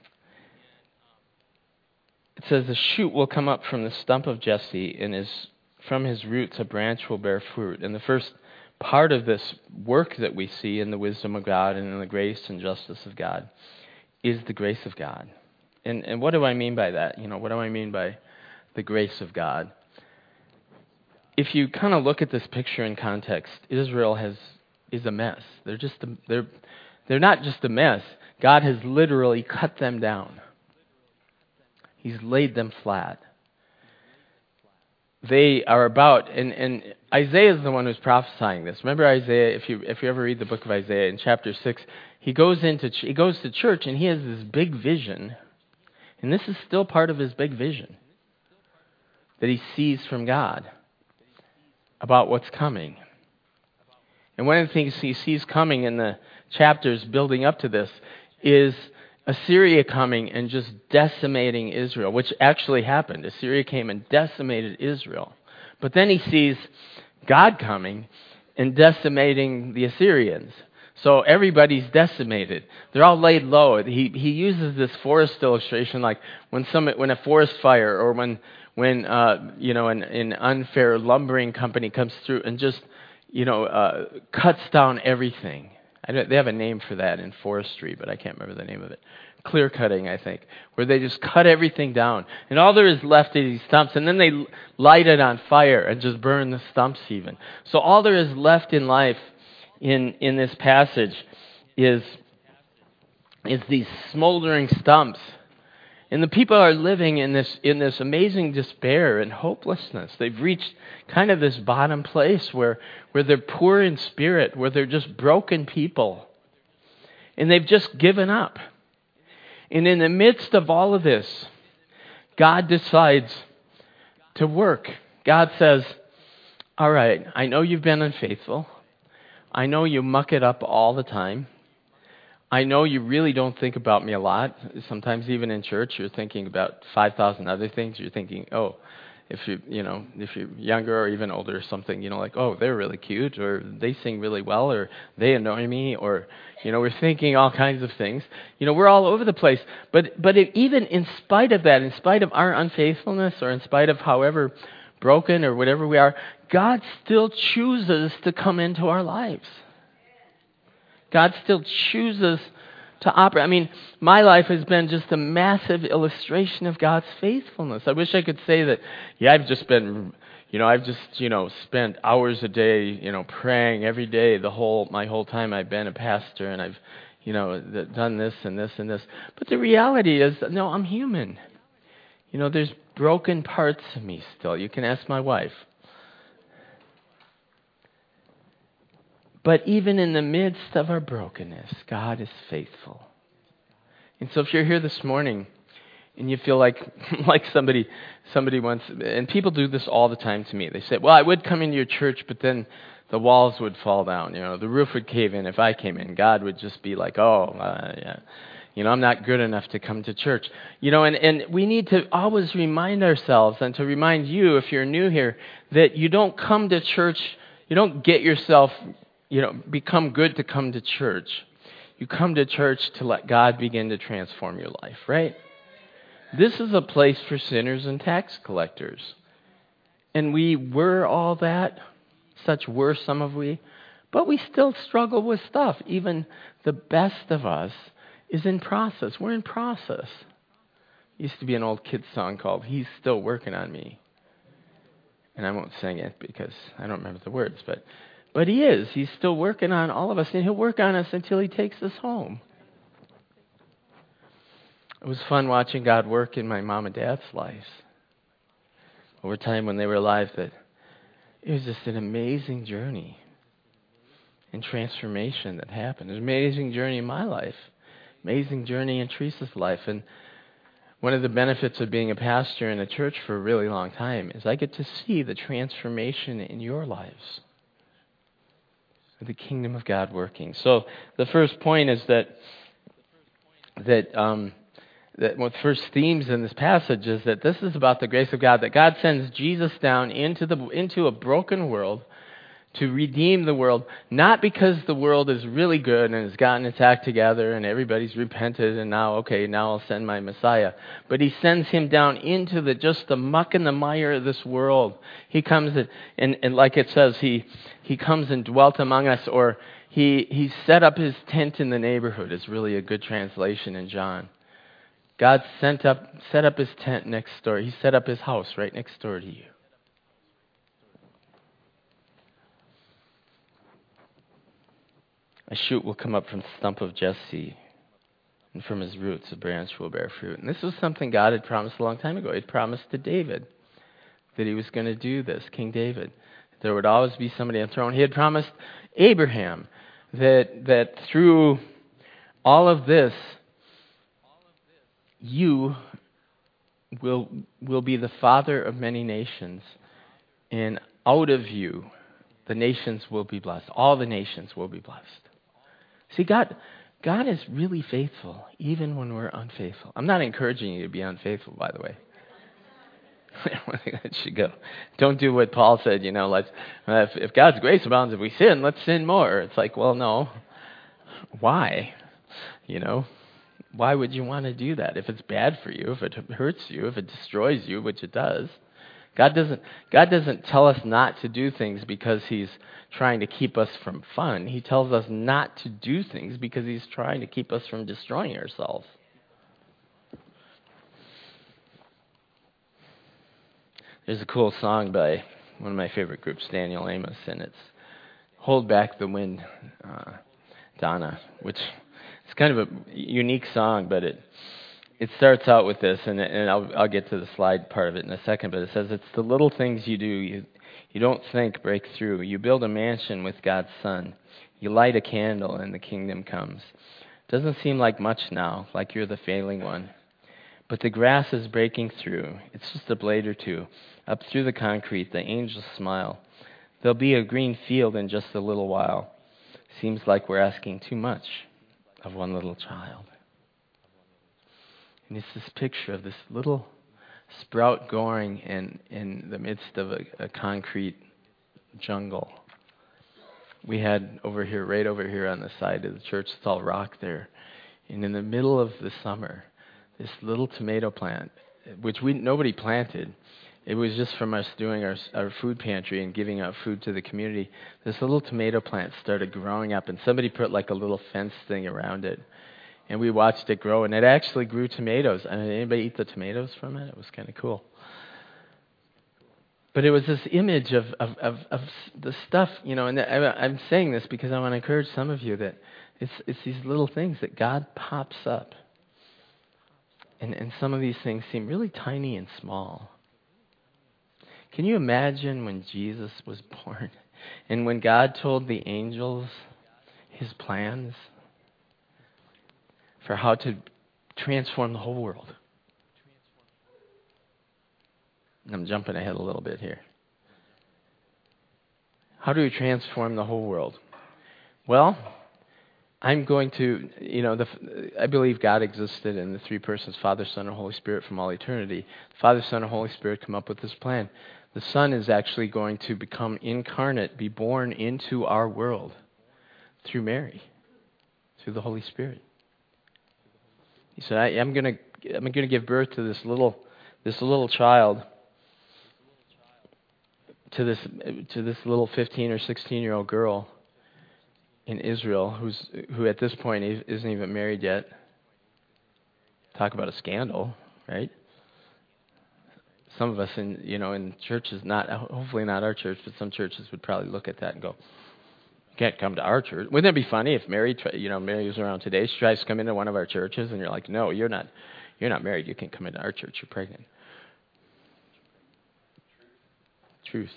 it says, "The shoot will come up from the stump of Jesse, and his, from his roots a branch will bear fruit." And the first part of this work that we see in the wisdom of God and in the grace and justice of God is the grace of God. And and what do I mean by that? You know, what do I mean by the grace of God? If you kind of look at this picture in context, Israel has is a mess. They're just a, they're they're not just a mess. God has literally cut them down. He's laid them flat. They are about, and, and Isaiah is the one who's prophesying this. Remember Isaiah, if you if you ever read the book of Isaiah in chapter six, he goes into he goes to church and he has this big vision, and this is still part of his big vision that he sees from God about what's coming. And one of the things he sees coming in the chapters building up to this is Assyria coming and just decimating Israel, which actually happened. Assyria came and decimated Israel. But then he sees God coming and decimating the Assyrians. So everybody's decimated. They're all laid low. He he uses this forest illustration, like when some when a forest fire or when when uh, you know an, an unfair lumbering company comes through and just you know uh, cuts down everything. I don't, they have a name for that in forestry, but I can't remember the name of it. Clear cutting, I think, where they just cut everything down. And all there is left is these stumps, and then they light it on fire and just burn the stumps even. So all there is left in life in, in this passage is, is these smoldering stumps. And the people are living in this in this amazing despair and hopelessness. They've reached kind of this bottom place where, where they're poor in spirit, where they're just broken people. And they've just given up. And in the midst of all of this, God decides to work. God says, all right, I know you've been unfaithful. I know you muck it up all the time. I know you really don't think about me a lot. Sometimes even in church, you're thinking about five thousand other things. You're thinking, oh, if you you know if you're younger or even older or something, you know, like, oh, they're really cute, or they sing really well, or they annoy me, or you know, we're thinking all kinds of things. You know, we're all over the place. But but it, even in spite of that, in spite of our unfaithfulness, or in spite of however broken or whatever we are, God still chooses to come into our lives. God still chooses to operate. I mean, my life has been just a massive illustration of God's faithfulness. I wish I could say that, yeah, I've just been, you know, I've just, you know, spent hours a day, you know, praying every day, the whole, my whole time I've been a pastor, and I've, you know, done this and this and this. But the reality is, no, I'm human. You know, there's broken parts of me still. You can ask my wife. But even in the midst of our brokenness, God is faithful. And so if you're here this morning and you feel like like somebody somebody wants, and people do this all the time to me. They say, well, I would come into your church, but then the walls would fall down. You know, the roof would cave in if I came in. God would just be like, oh, uh, yeah. You know, I'm not good enough to come to church. You know, and, and we need to always remind ourselves and to remind you, if you're new here, that you don't come to church, you don't get yourself, you know, become good to come to church. You come to church to let God begin to transform your life, right? This is a place for sinners and tax collectors. And we were all that. Such were some of we. But we still struggle with stuff. Even the best of us is in process. We're in process. Used to be an old kid's song called He's Still Working on Me. And I won't sing it because I don't remember the words. But, but he is. He's still working on all of us. And he'll work on us until he takes us home. It was fun watching God work in my mom and dad's lives. Over time when they were alive, that it was just an amazing journey and transformation that happened. It was an amazing journey in my life. Amazing journey in Teresa's life. And one of the benefits of being a pastor in a church for a really long time is I get to see the transformation in your lives. The kingdom of God working. So the first point is that that um, that one of the first themes in this passage is that this is about the grace of God, that God sends Jesus down into the into a broken world to redeem the world, not because the world is really good and has gotten its act together and everybody's repented and now, okay, now I'll send my Messiah. But he sends him down into the just the muck and the mire of this world. He comes and, and, and like it says, he he comes and dwelt among us, or he he set up his tent in the neighborhood is really a good translation in John. God sent up set up his tent next door. He set up his house right next door to you. A shoot will come up from the stump of Jesse, and from his roots a branch will bear fruit. And this was something God had promised a long time ago. He had promised to David that he was going to do this, King David. There would always be somebody on the throne. He had promised Abraham that that through all of this, you will will be the father of many nations, and out of you the nations will be blessed. All the nations will be blessed. See, God, God is really faithful, even when we're unfaithful. I'm not encouraging you to be unfaithful, by the way. I think that should go. Don't do what Paul said, you know, let's, uh, if, if God's grace abounds, if we sin, let's sin more. It's like, well, no. Why? You know, why would you want to do that? If it's bad for you, if it hurts you, if it destroys you, which it does. God doesn't God doesn't tell us not to do things because he's trying to keep us from fun. He tells us not to do things because he's trying to keep us from destroying ourselves. There's a cool song by one of my favorite groups, Daniel Amos, and it's Hold Back the Wind, uh, Donna, which is kind of a unique song, but it It starts out with this, and, and I'll, I'll get to the slide part of it in a second, but it says, it's the little things you do, you, you don't think break through. You build a mansion with God's Son. You light a candle, and the kingdom comes. Doesn't seem like much now, like you're the failing one. But the grass is breaking through. It's just a blade or two. Up through the concrete, the angels smile. There'll be a green field in just a little while. Seems like we're asking too much of one little child. And it's this picture of this little sprout growing in, in the midst of a, a concrete jungle. We had over here, right over here on the side of the church, it's all rock there. And in the middle of the summer, this little tomato plant, which we nobody planted, it was just from us doing our, our food pantry and giving out food to the community. This little tomato plant started growing up, and somebody put like a little fence thing around it. And we watched it grow, and it actually grew tomatoes. I mean, anybody eat the tomatoes from it? It was kind of cool. But it was this image of, of, of, of the stuff, you know, and I'm saying this because I want to encourage some of you that it's it's these little things that God pops up. And, and some of these things seem really tiny and small. Can you imagine when Jesus was born and when God told the angels his plans for how to transform the whole world? I'm jumping ahead a little bit here. How do we transform the whole world? Well, I'm going to, you know, the, I believe God existed in the three persons, Father, Son, and Holy Spirit from all eternity. Father, Son, and Holy Spirit come up with this plan. The Son is actually going to become incarnate, be born into our world through Mary, through the Holy Spirit. He said, I, I'm going to, I'm going to give birth to this little, this little child, to this, to this little fifteen or sixteen year old girl in Israel, who's who at this point isn't even married yet. Talk about a scandal, right? Some of us in you know in churches, not hopefully not our church, but some churches would probably look at that and go, "You can't come to our church." Wouldn't that be funny if Mary, you know, Mary was around today? She tries to come into one of our churches, and you're like, "No, you're not. You're not married. You can't come into our church. You're pregnant." Truth.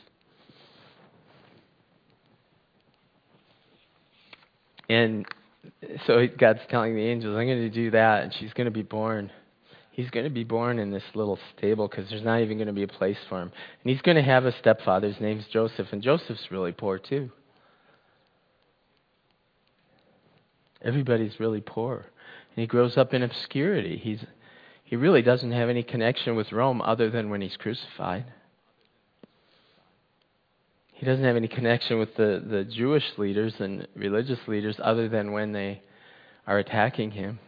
And so God's telling the angels, I'm going to do that, and she's going to be born. He's going to be born in this little stable because there's not even going to be a place for him. And he's going to have a stepfather. His name's Joseph, and Joseph's really poor too. Everybody's really poor. And he grows up in obscurity. He's He really doesn't have any connection with Rome other than when he's crucified. He doesn't have any connection with the, the Jewish leaders and religious leaders other than when they are attacking him.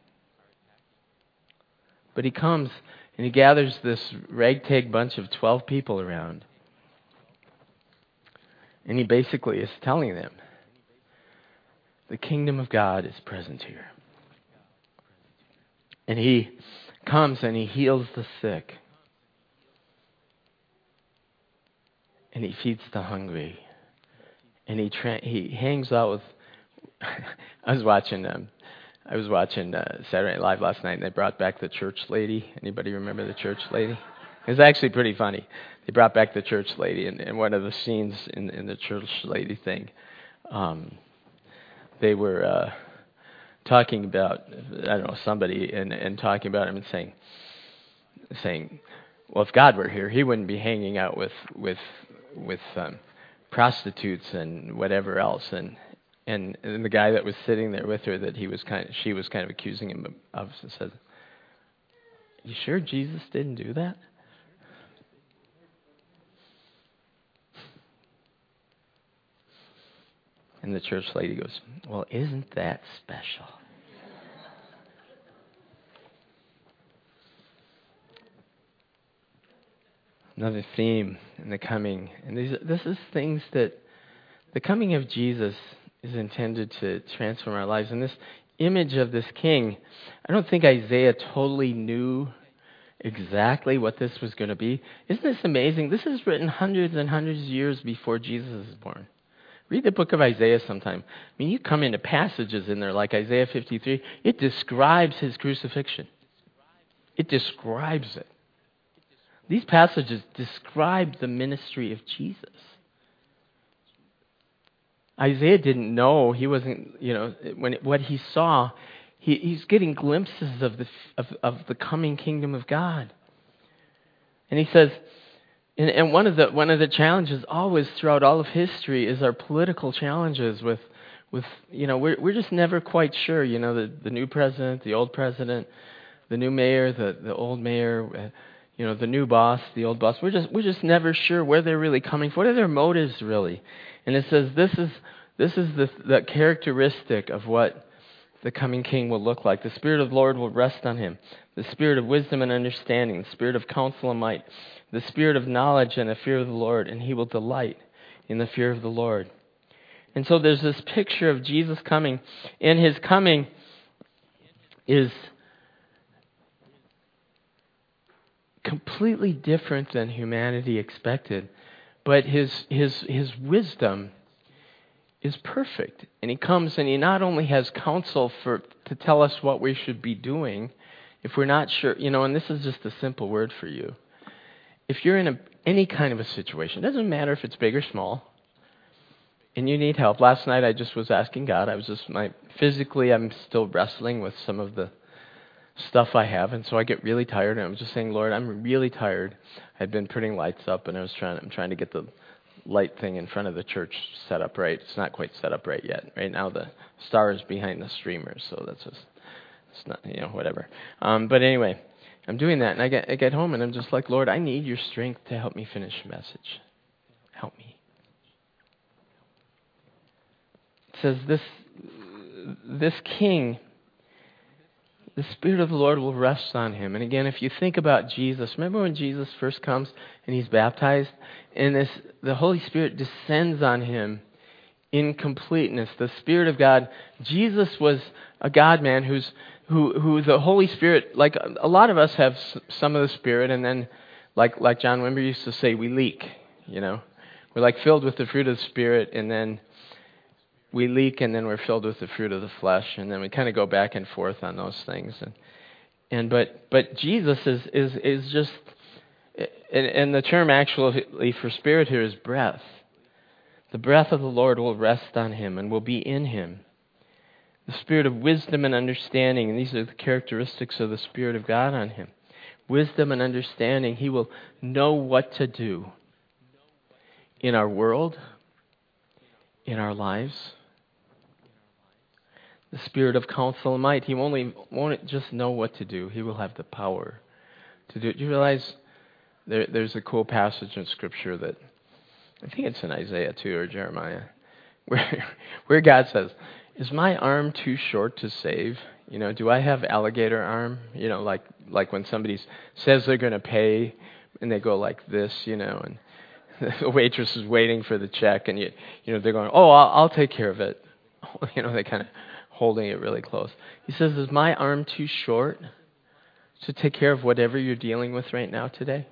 But he comes and he gathers this ragtag bunch of twelve people around. And he basically is telling them, the kingdom of God is present here. And he comes and he heals the sick. And he feeds the hungry, and he tra- he hangs out with. I was watching um, I was watching uh, Saturday Night Live last night, and they brought back the church lady. Anybody remember the church lady? It was actually pretty funny. They brought back the church lady, and, and one of the scenes in, in the church lady thing, um, they were uh, talking about I don't know somebody and, and talking about him and saying saying, well, if God were here, he wouldn't be hanging out with with with um, prostitutes and whatever else, and, and and the guy that was sitting there with her, that he was kind of, she was kind of accusing him of, said, "You sure Jesus didn't do that?" And the church lady goes, "Well, isn't that special?" Another theme in the coming, and these, this is things that the coming of Jesus is intended to transform our lives. And this image of this king, I don't think Isaiah totally knew exactly what this was going to be. Isn't this amazing? This is written hundreds and hundreds of years before Jesus is born. Read the book of Isaiah sometime. I mean, you come into passages in there like Isaiah fifty-three. It describes his crucifixion. It describes it. These passages describe the ministry of Jesus. Isaiah didn't know. He wasn't, you know, when it, what he saw, he, he's getting glimpses of the of, of the coming kingdom of God. And he says, and, and one of the one of the challenges always throughout all of history is our political challenges with with you know we're we're just never quite sure. You know, the the new president, the old president, the new mayor, the the old mayor. Uh, You know, the new boss, the old boss, we're just we're just never sure where they're really coming from. What are their motives really? And it says this is this is the the characteristic of what the coming king will look like. The Spirit of the Lord will rest on him. The Spirit of wisdom and understanding, the Spirit of counsel and might, the Spirit of knowledge and the fear of the Lord, and he will delight in the fear of the Lord. And so there's this picture of Jesus coming, and his coming is completely different than humanity expected, but his his his wisdom is perfect. And he comes and he not only has counsel for to tell us what we should be doing if we're not sure, you know, and this is just a simple word for you. If you're in a, any kind of a situation, it doesn't matter if it's big or small, and you need help. Last night I just was asking God, I was just, my physically I'm still wrestling with some of the stuff I have, and so I get really tired, and I was just saying, Lord, I'm really tired. I'd been putting lights up, and I was trying I'm trying to get the light thing in front of the church set up right. It's not quite set up right yet. Right now the star is behind the streamers, so that's just, it's not, you know, whatever. Um, but anyway, I'm doing that, and I get I get home, and I'm just like, Lord, I need your strength to help me finish the message. Help me. It says this, this king, the Spirit of the Lord will rest on him. And again, if you think about Jesus, remember when Jesus first comes and he's baptized, and this the Holy Spirit descends on him in completeness. The Spirit of God. Jesus was a God-man who's who who the Holy Spirit, like a lot of us have some of the Spirit, and then like like John Wimber used to say, we leak. You know, we're like filled with the fruit of the Spirit, and then we leak, and then we're filled with the fruit of the flesh, and then we kind of go back and forth on those things. And and but but Jesus is is is just, and, and the term actually for Spirit here is breath. The breath of the Lord will rest on him and will be in him. The Spirit of wisdom and understanding, and these are the characteristics of the Spirit of God on him. Wisdom and understanding. He will know what to do in our world, in our lives. The Spirit of counsel and might. He only won't just know what to do. He will have the power to do it. You realize there, there's a cool passage in Scripture that, I think it's in Isaiah too, or Jeremiah, where where God says, is my arm too short to save? You know, do I have alligator arm? You know, like like when somebody says they're going to pay, and they go like this, you know, and the waitress is waiting for the check, and you you know they're going, oh, I'll, I'll take care of it. You know, they kind of holding it really close. He says, is my arm too short to take care of whatever you're dealing with right now today?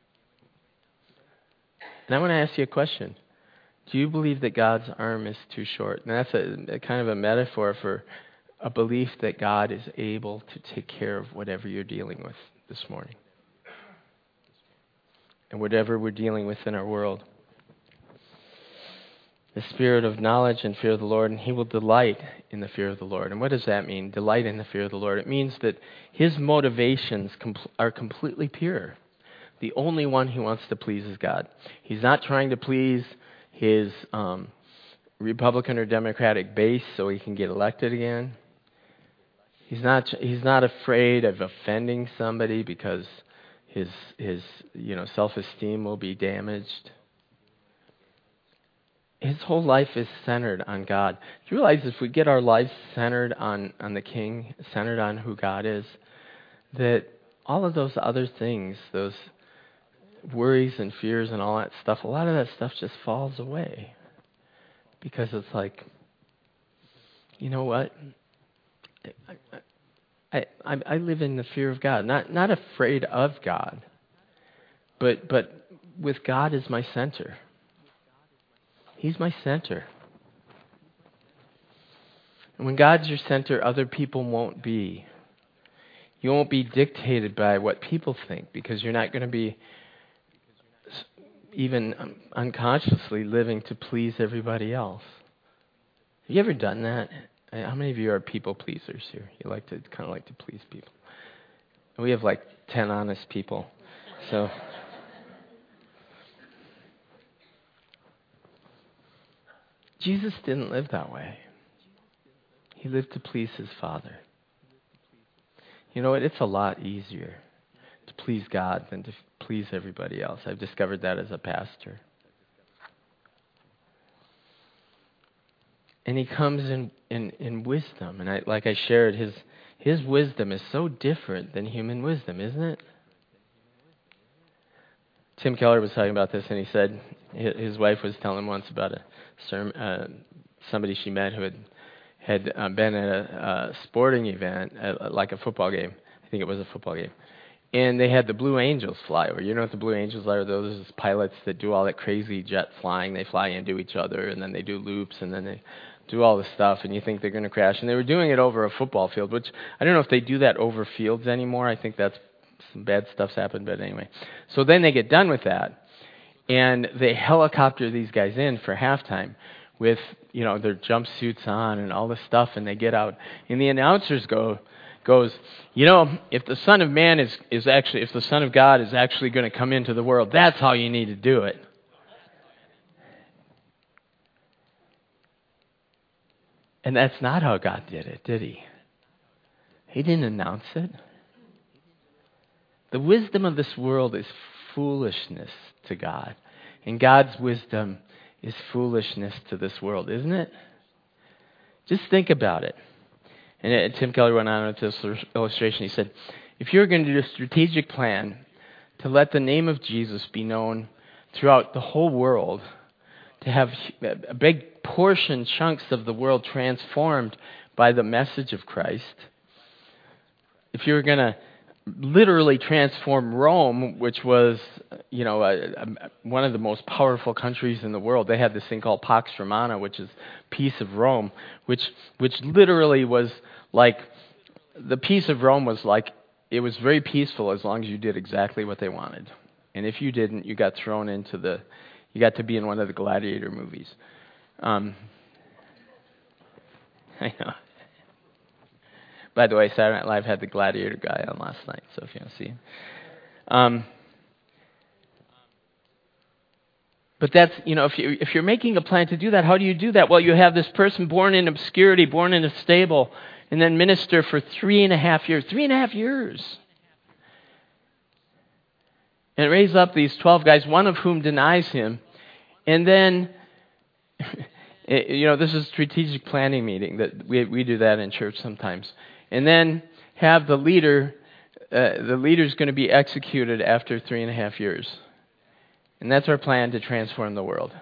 And I want to ask you a question. Do you believe that God's arm is too short? And that's a, a kind of a metaphor for a belief that God is able to take care of whatever you're dealing with this morning. And whatever we're dealing with in our world. The spirit of knowledge and fear of the Lord, and he will delight in the fear of the Lord. And what does that mean, delight in the fear of the Lord? It means that his motivations com- are completely pure. The only one he wants to please is God. He's not trying to please his um, Republican or Democratic base so he can get elected again. He's not. He's not afraid of offending somebody because his his you know self-esteem will be damaged. His whole life is centered on God. Do you realize if we get our lives centered on, on the King, centered on who God is, that all of those other things, those worries and fears and all that stuff, a lot of that stuff just falls away. Because it's like, you know what? I, I, I live in the fear of God. Not not afraid of God, but but with God as my center. He's my center. And when God's your center, other people won't be. You won't be dictated by what people think because you're not going to be even unconsciously living to please everybody else. Have you ever done that? How many of you are people pleasers here? You like to kind of like to please people. We have like ten honest people. So Jesus didn't live that way. He lived to please his Father. You know what? It's a lot easier to please God than to please everybody else. I've discovered that as a pastor. And he comes in, in, in wisdom. And I, like I shared, his his wisdom is so different than human wisdom, isn't it? Tim Keller was talking about this, and he said his wife was telling him once about a sermon, uh, somebody she met who had had uh, been at a, a sporting event, uh, like a football game. I think it was a football game. And they had the Blue Angels fly over. You know what the Blue Angels are? Those pilots that do all that crazy jet flying. They fly into each other, and then they do loops, and then they do all this stuff, and you think they're going to crash. And they were doing it over a football field, which I don't know if they do that over fields anymore. I think that's some bad stuff's happened, but anyway. So then they get done with that, and they helicopter these guys in for halftime with, you know, their jumpsuits on and all this stuff, and they get out. And the announcers go, goes, you know, if the Son of Man is, is actually, if the Son of God is actually going to come into the world, that's how you need to do it. And that's not how God did it, did he? He didn't announce it. The wisdom of this world is foolishness to God. And God's wisdom is foolishness to this world, isn't it? Just think about it. And uh, Tim Keller went on with this illustration. He said, if you're going to do a strategic plan to let the name of Jesus be known throughout the whole world, to have a big portion, chunks of the world transformed by the message of Christ, if you were going to literally transform Rome, which was, you know, a, a, one of the most powerful countries in the world. They had this thing called Pax Romana, which is peace of Rome, which which literally was like, the peace of Rome was like, it was very peaceful as long as you did exactly what they wanted. And if you didn't, you got thrown into the, you got to be in one of the gladiator movies. Um, I know. By the way, Saturday Night Live had the gladiator guy on last night, so if you want to see him. Um, but that's, you know, if, you, if you're making a plan to do that, how do you do that? Well, you have this person born in obscurity, born in a stable, and then minister for three and a half years. Three and a half years. And raise up these twelve guys, one of whom denies him. And then, you know, this is a strategic planning meeting. That we we do that in church sometimes. And then have the leader, uh, the leader's going to be executed after three and a half years. And that's our plan to transform the world.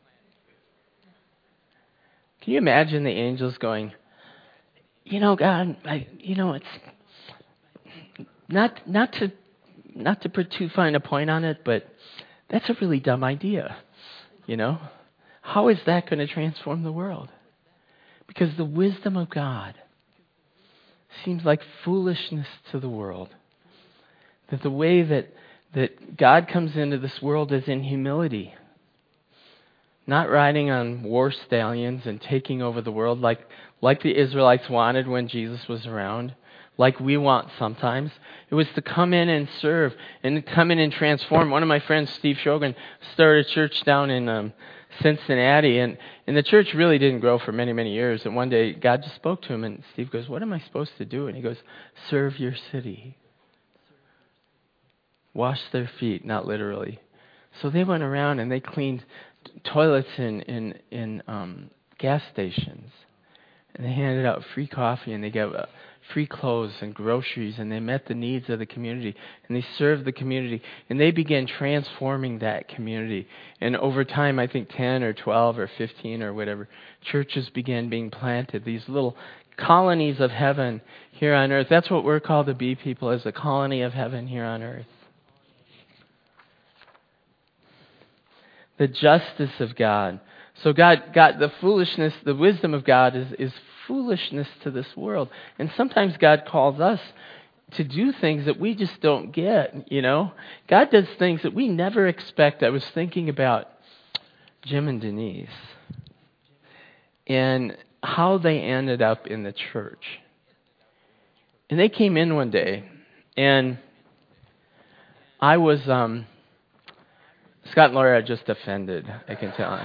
Can you imagine the angels going, you know, God, I, you know, it's not not to not to put too fine a point on it, but that's a really dumb idea. You know, how is that going to transform the world? Because the wisdom of God seems like foolishness to the world. That the way that that God comes into this world is in humility. Not riding on war stallions and taking over the world like, like the Israelites wanted when Jesus was around, like we want sometimes. It was to come in and serve and come in and transform. One of my friends, Steve Shogan, started a church down in um, Cincinnati, and, and the church really didn't grow for many, many years. And one day, God just spoke to him, and Steve goes, what am I supposed to do? And he goes, serve your city. Wash their feet, not literally. So they went around and they cleaned toilets in, in, in um, gas stations. And they handed out free coffee, and they gave uh, free clothes and groceries, and they met the needs of the community, and they served the community, and they began transforming that community. And over time, I think ten or twelve or fifteen or whatever, churches began being planted, these little colonies of heaven here on earth. That's what we're called to be, people, as a colony of heaven here on earth. The justice of God. So God, God, the foolishness, the wisdom of God is, is foolishness to this world. And sometimes God calls us to do things that we just don't get, you know. God does things that we never expect. I was thinking about Jim and Denise and how they ended up in the church. And they came in one day, and I was, um, Scott and Laura are just offended, I can tell.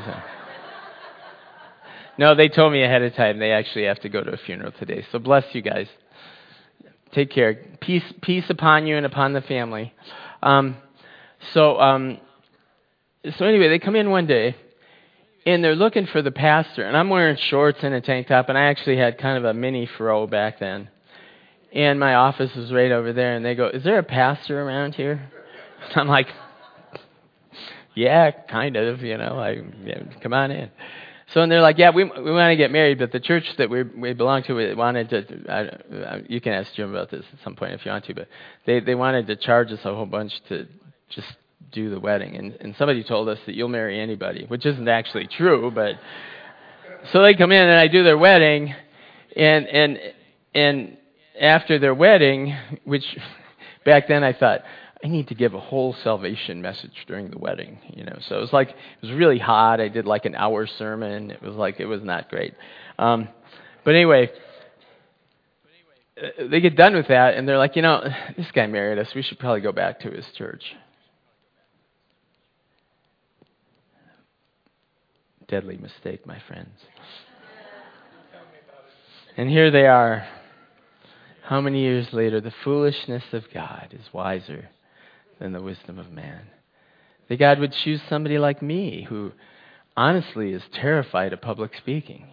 No, they told me ahead of time they actually have to go to a funeral today. So bless you guys. Take care. Peace, peace upon you and upon the family. Um, so, um, so anyway, they come in one day, and they're looking for the pastor. And I'm wearing shorts and a tank top, and I actually had kind of a mini fro back then. And my office was right over there, and they go, "Is there a pastor around here?" I'm like, "Yeah, kind of, you know, I, yeah, come on in." So, and they're like, "Yeah, we we want to get married, but the church that we we belong to, we wanted to, I, you can ask Jim about this at some point if you want to, but they, they wanted to charge us a whole bunch to just do the wedding. And, and somebody told us that you'll marry anybody, which isn't actually true, but so they come in and I do their wedding, and and and after their wedding, which back then I thought, I need to give a whole salvation message during the wedding, you know. So it was like, it was really hot. I did like an hour sermon. It was like, it was not great. Um, but anyway, they get done with that, and they're like, you know, this guy married us. We should probably go back to his church. Deadly mistake, my friends. And here they are. How many years later, the foolishness of God is wiser than the wisdom of man. That God would choose somebody like me who honestly is terrified of public speaking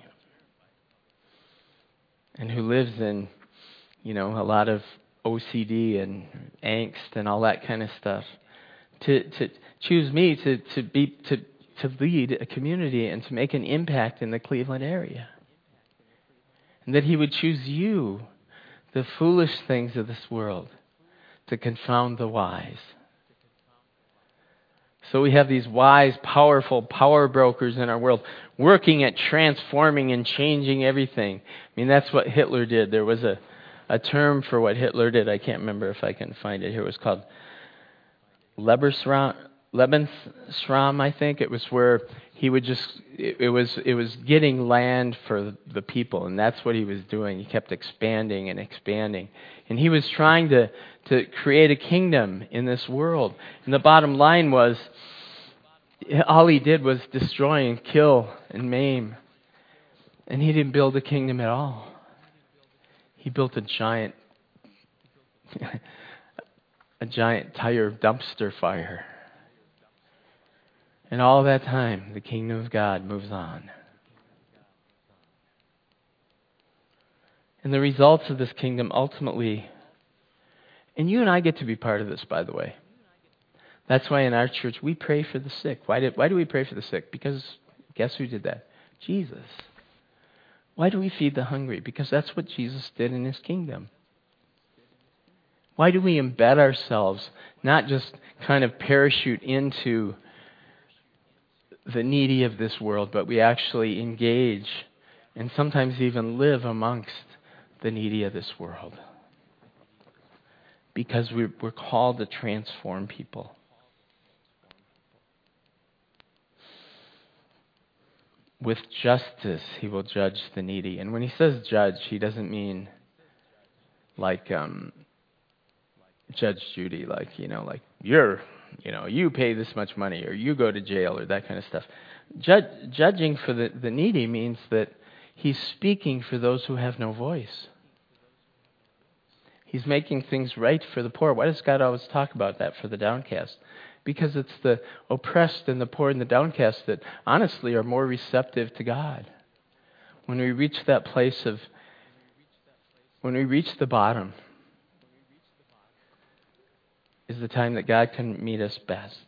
and who lives in, you know, a lot of O C D and angst and all that kind of stuff. To to choose me to, to be to, to lead a community and to make an impact in the Cleveland area. And that he would choose you, the foolish things of this world, to confound the wise. So we have these wise, powerful power brokers in our world working at transforming and changing everything. I mean, that's what Hitler did. There was a, a term for what Hitler did. I can't remember if I can find it here. It was called Lebensraum, Lebensraum, I think. It was where he would just, it, it was it was getting land for the people, and that's what he was doing. He kept expanding and expanding. And he was trying to, to create a kingdom in this world. And the bottom line was, all he did was destroy and kill and maim. And he didn't build a kingdom at all. He built a giant, a giant tire dumpster fire. And all that time, the kingdom of God moves on. And the results of this kingdom ultimately, and you and I get to be part of this, by the way. That's why in our church we pray for the sick. Why did why do we pray for the sick? Because guess who did that? Jesus. Why do we feed the hungry? Because that's what Jesus did in his kingdom. Why do we embed ourselves, not just kind of parachute into the needy of this world, but we actually engage and sometimes even live amongst the needy of this world? Because we're, we're called to transform people. With justice, he will judge the needy. And when he says judge, he doesn't mean like um, Judge Judy, like, you know, like you're, you know, you pay this much money or you go to jail or that kind of stuff. Judge, judging for the, the needy means that he's speaking for those who have no voice. He's making things right for the poor. Why does God always talk about that for the downcast? Because it's the oppressed and the poor and the downcast that honestly are more receptive to God. When we reach that place of, when we reach the bottom, is the time that God can meet us best.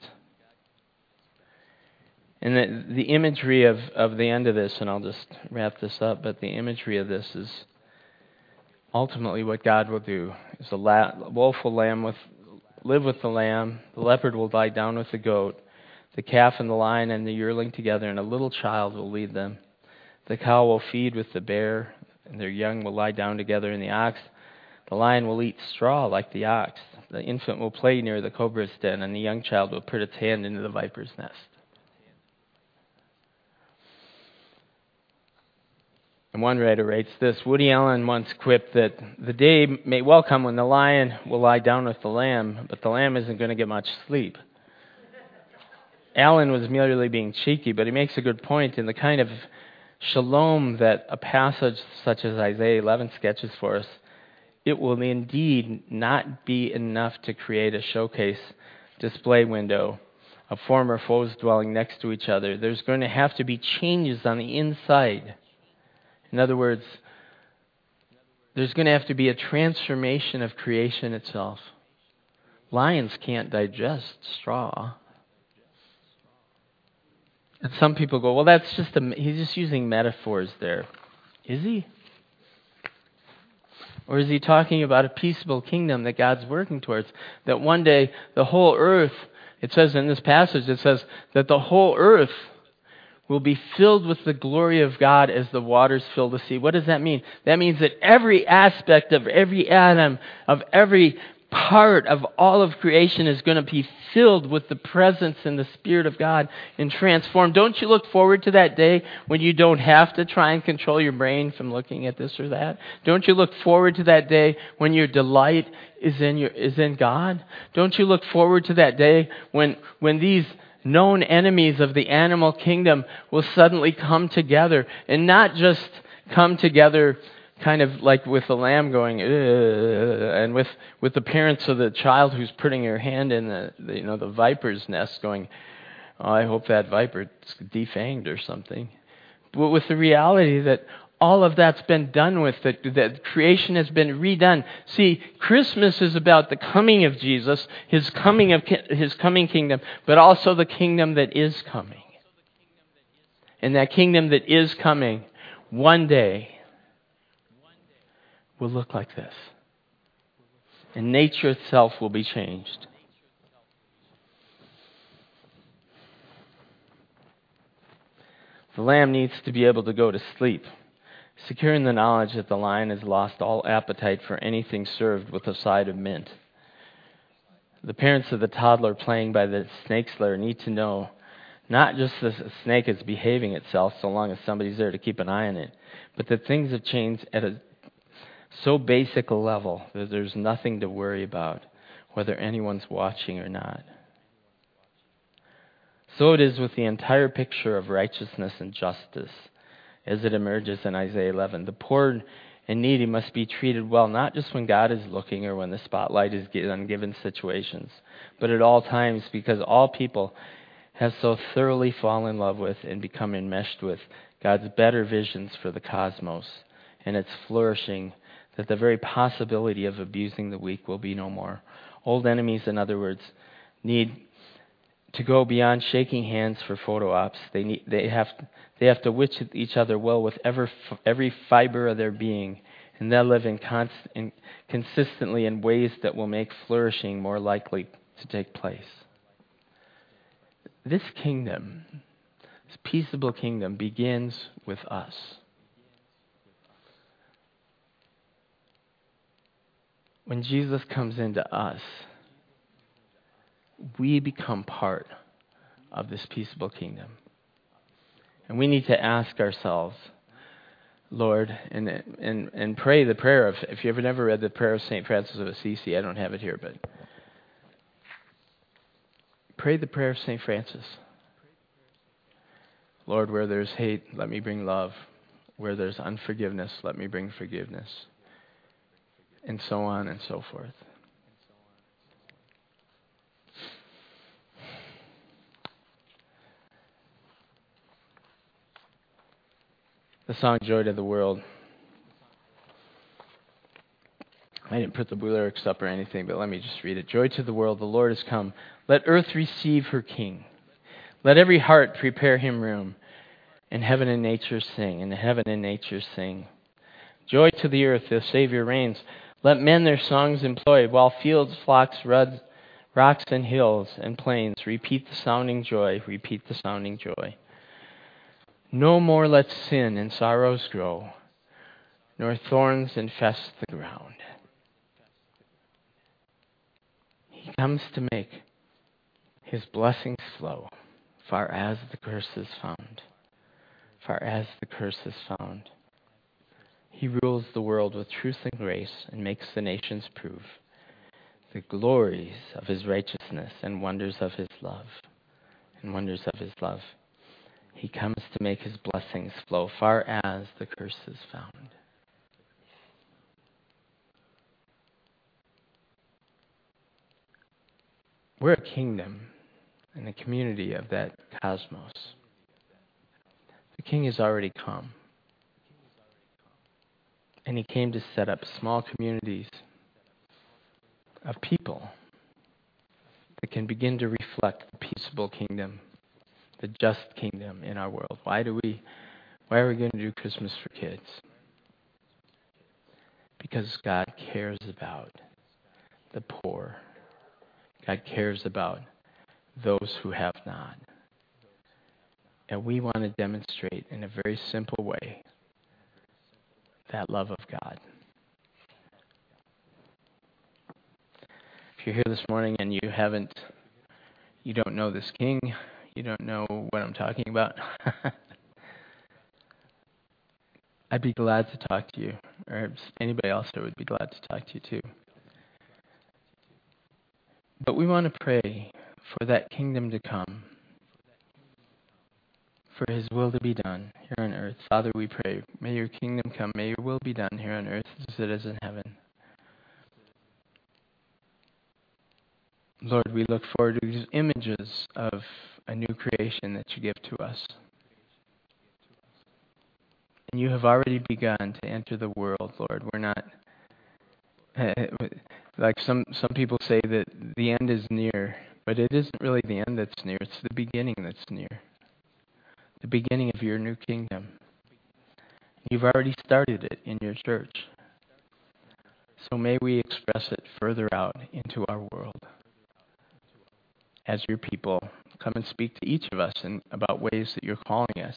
And the, the imagery of, of the end of this, and I'll just wrap this up, but the imagery of this is ultimately what God will do. Is a la- wolf will lamb with, live with the lamb, the leopard will lie down with the goat, the calf and the lion and the yearling together, and a little child will lead them. The cow will feed with the bear, and their young will lie down together in the ox. The lion will eat straw like the ox. The infant will play near the cobra's den, and the young child will put its hand into the viper's nest. And one writer writes this: Woody Allen once quipped that the day may well come when the lion will lie down with the lamb, but the lamb isn't going to get much sleep. Allen was merely being cheeky, but he makes a good point in the kind of shalom that a passage such as Isaiah eleven sketches for us. It will indeed not be enough to create a showcase display window of former foes dwelling next to each other. There's going to have to be changes on the inside. In other words, there's going to have to be a transformation of creation itself. Lions can't digest straw. And some people go, well, that's just a, he's just using metaphors there. Is he? Or is he talking about a peaceable kingdom that God's working towards? That one day the whole earth, it says in this passage, it says that the whole earth will be filled with the glory of God as the waters fill the sea. What does that mean? That means that every aspect of every atom, of every part of all of creation is going to be filled with the presence and the Spirit of God and transformed. Don't you look forward to that day when you don't have to try and control your brain from looking at this or that? Don't you look forward to that day when your delight is in your is in God? Don't you look forward to that day when when these known enemies of the animal kingdom will suddenly come together, and not just come together kind of like with the lamb going, "Ugh," and with, with the parents of the child who's putting her hand in the, the you know the viper's nest, going, "Oh, I hope that viper's defanged or something." But with the reality that all of that's been done with, that, that creation has been redone. See, Christmas is about the coming of Jesus, his coming of his coming kingdom, but also the kingdom that is coming. And that kingdom that is coming one day will look like this. And nature itself will be changed. The lamb needs to be able to go to sleep, secure in the knowledge that the lion has lost all appetite for anything served with a side of mint. The parents of the toddler playing by the snake slayer need to know not just that the snake is behaving itself so long as somebody's there to keep an eye on it, but that things have changed at a so basic a level that there's nothing to worry about, whether anyone's watching or not. So it is with the entire picture of righteousness and justice as it emerges in Isaiah eleven. The poor and needy must be treated well, not just when God is looking or when the spotlight is on given situations, but at all times, because all people have so thoroughly fallen in love with and become enmeshed with God's better visions for the cosmos and its flourishing, that the very possibility of abusing the weak will be no more. Old enemies, in other words, need to go beyond shaking hands for photo ops. They need, they have, they have to wish each other well with ever, every fiber of their being, and they'll live in, const, in consistently in ways that will make flourishing more likely to take place. This kingdom, this peaceable kingdom, begins with us. When Jesus comes into us, we become part of this peaceable kingdom. And we need to ask ourselves, Lord, and and and pray the prayer of, if you've never read the prayer of Saint Francis of Assisi, I don't have it here, but pray the prayer of Saint Francis. Lord, where there's hate, let me bring love. Where there's unforgiveness, let me bring forgiveness. And so on and so forth. The song Joy to the World. I didn't put the lyrics up or anything, but let me just read it. Joy to the world, the Lord has come. Let earth receive her King. Let every heart prepare him room. And heaven and nature sing, and heaven and nature sing. Joy to the earth, the Savior reigns. Let men their songs employ, while fields, flocks, roods, rocks, and hills, and plains repeat the sounding joy, repeat the sounding joy. No more let sin and sorrows grow, nor thorns infest the ground. He comes to make his blessings flow, far as the curse is found, far as the curse is found. He rules the world with truth and grace and makes the nations prove the glories of his righteousness and wonders of his love, and wonders of his love. He comes to make his blessings flow far as the curse is found. We're a kingdom and a community of that cosmos. The King has already come. And he came to set up small communities of people that can begin to reflect the peaceable kingdom, the just kingdom in our world. Why do we, why are we going to do Christmas for kids? Because God cares about the poor. God cares about those who have not. And we want to demonstrate in a very simple way that love of God. If you're here this morning and you haven't, you don't know this King, you don't know what I'm talking about, I'd be glad to talk to you, or anybody else there would be glad to talk to you too. But we want to pray for that kingdom to come, for his will to be done here on earth. Father, we pray, may your kingdom come, may your will be done here on earth as it is in heaven. Lord, we look forward to these images of a new creation that you give to us. And you have already begun to enter the world, Lord. We're not, like some, some people say that the end is near, but it isn't really the end that's near, it's the beginning that's near. The beginning of your new kingdom. You've already started it in your church. So may we express it further out into our world. As your people, come and speak to each of us in, about ways that you're calling us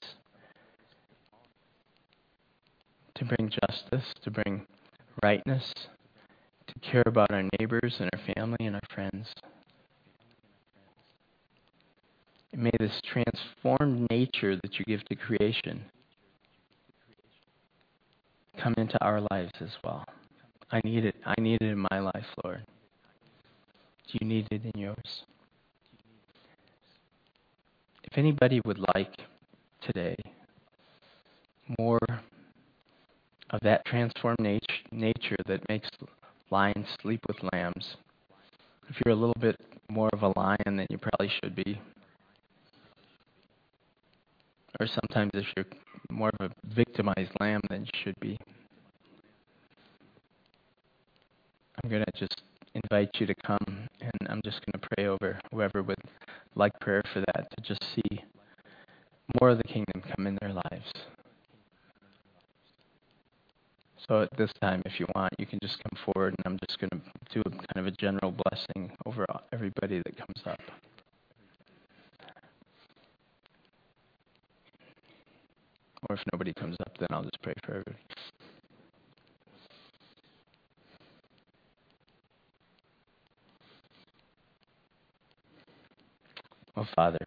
to bring justice, to bring rightness, to care about our neighbors and our family and our friends. And may this transformed nature that you give to creation come into our lives as well. I need it. I need it in my life, Lord. Do you need it in yours? If anybody would like today more of that transformed nat- nature that makes lions sleep with lambs, if you're a little bit more of a lion than you probably should be, or sometimes if you're more of a victimized lamb than you should be, I'm going to just invite you to come, and I'm just going to pray over whoever would like prayer for that, to just see more of the kingdom come in their lives. So at this time, if you want, you can just come forward, and I'm just going to do a kind of a general blessing over everybody that comes up. Or if nobody comes up, then I'll just pray for everybody. Oh, Father,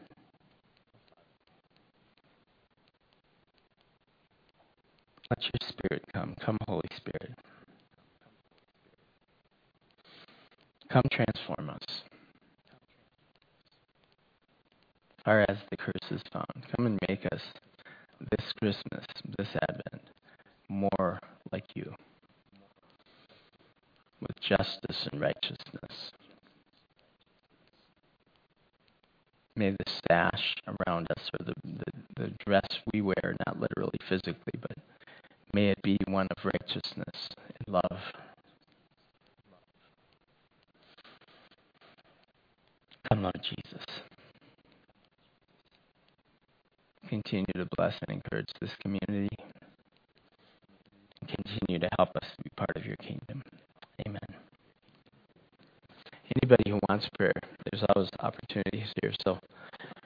let your Spirit come. Come, Holy Spirit. Come transform us. Far as the curse is found, come and make us this Christmas, this Advent, more like you, with justice and righteousness. May the sash around us, or the, the, the dress we wear, not literally physically, but may it be one of righteousness and love. Come, Lord Jesus. Continue to bless and encourage this community. Continue to help us to be part of your kingdom. Amen. Anybody who wants prayer, there's always opportunities here. So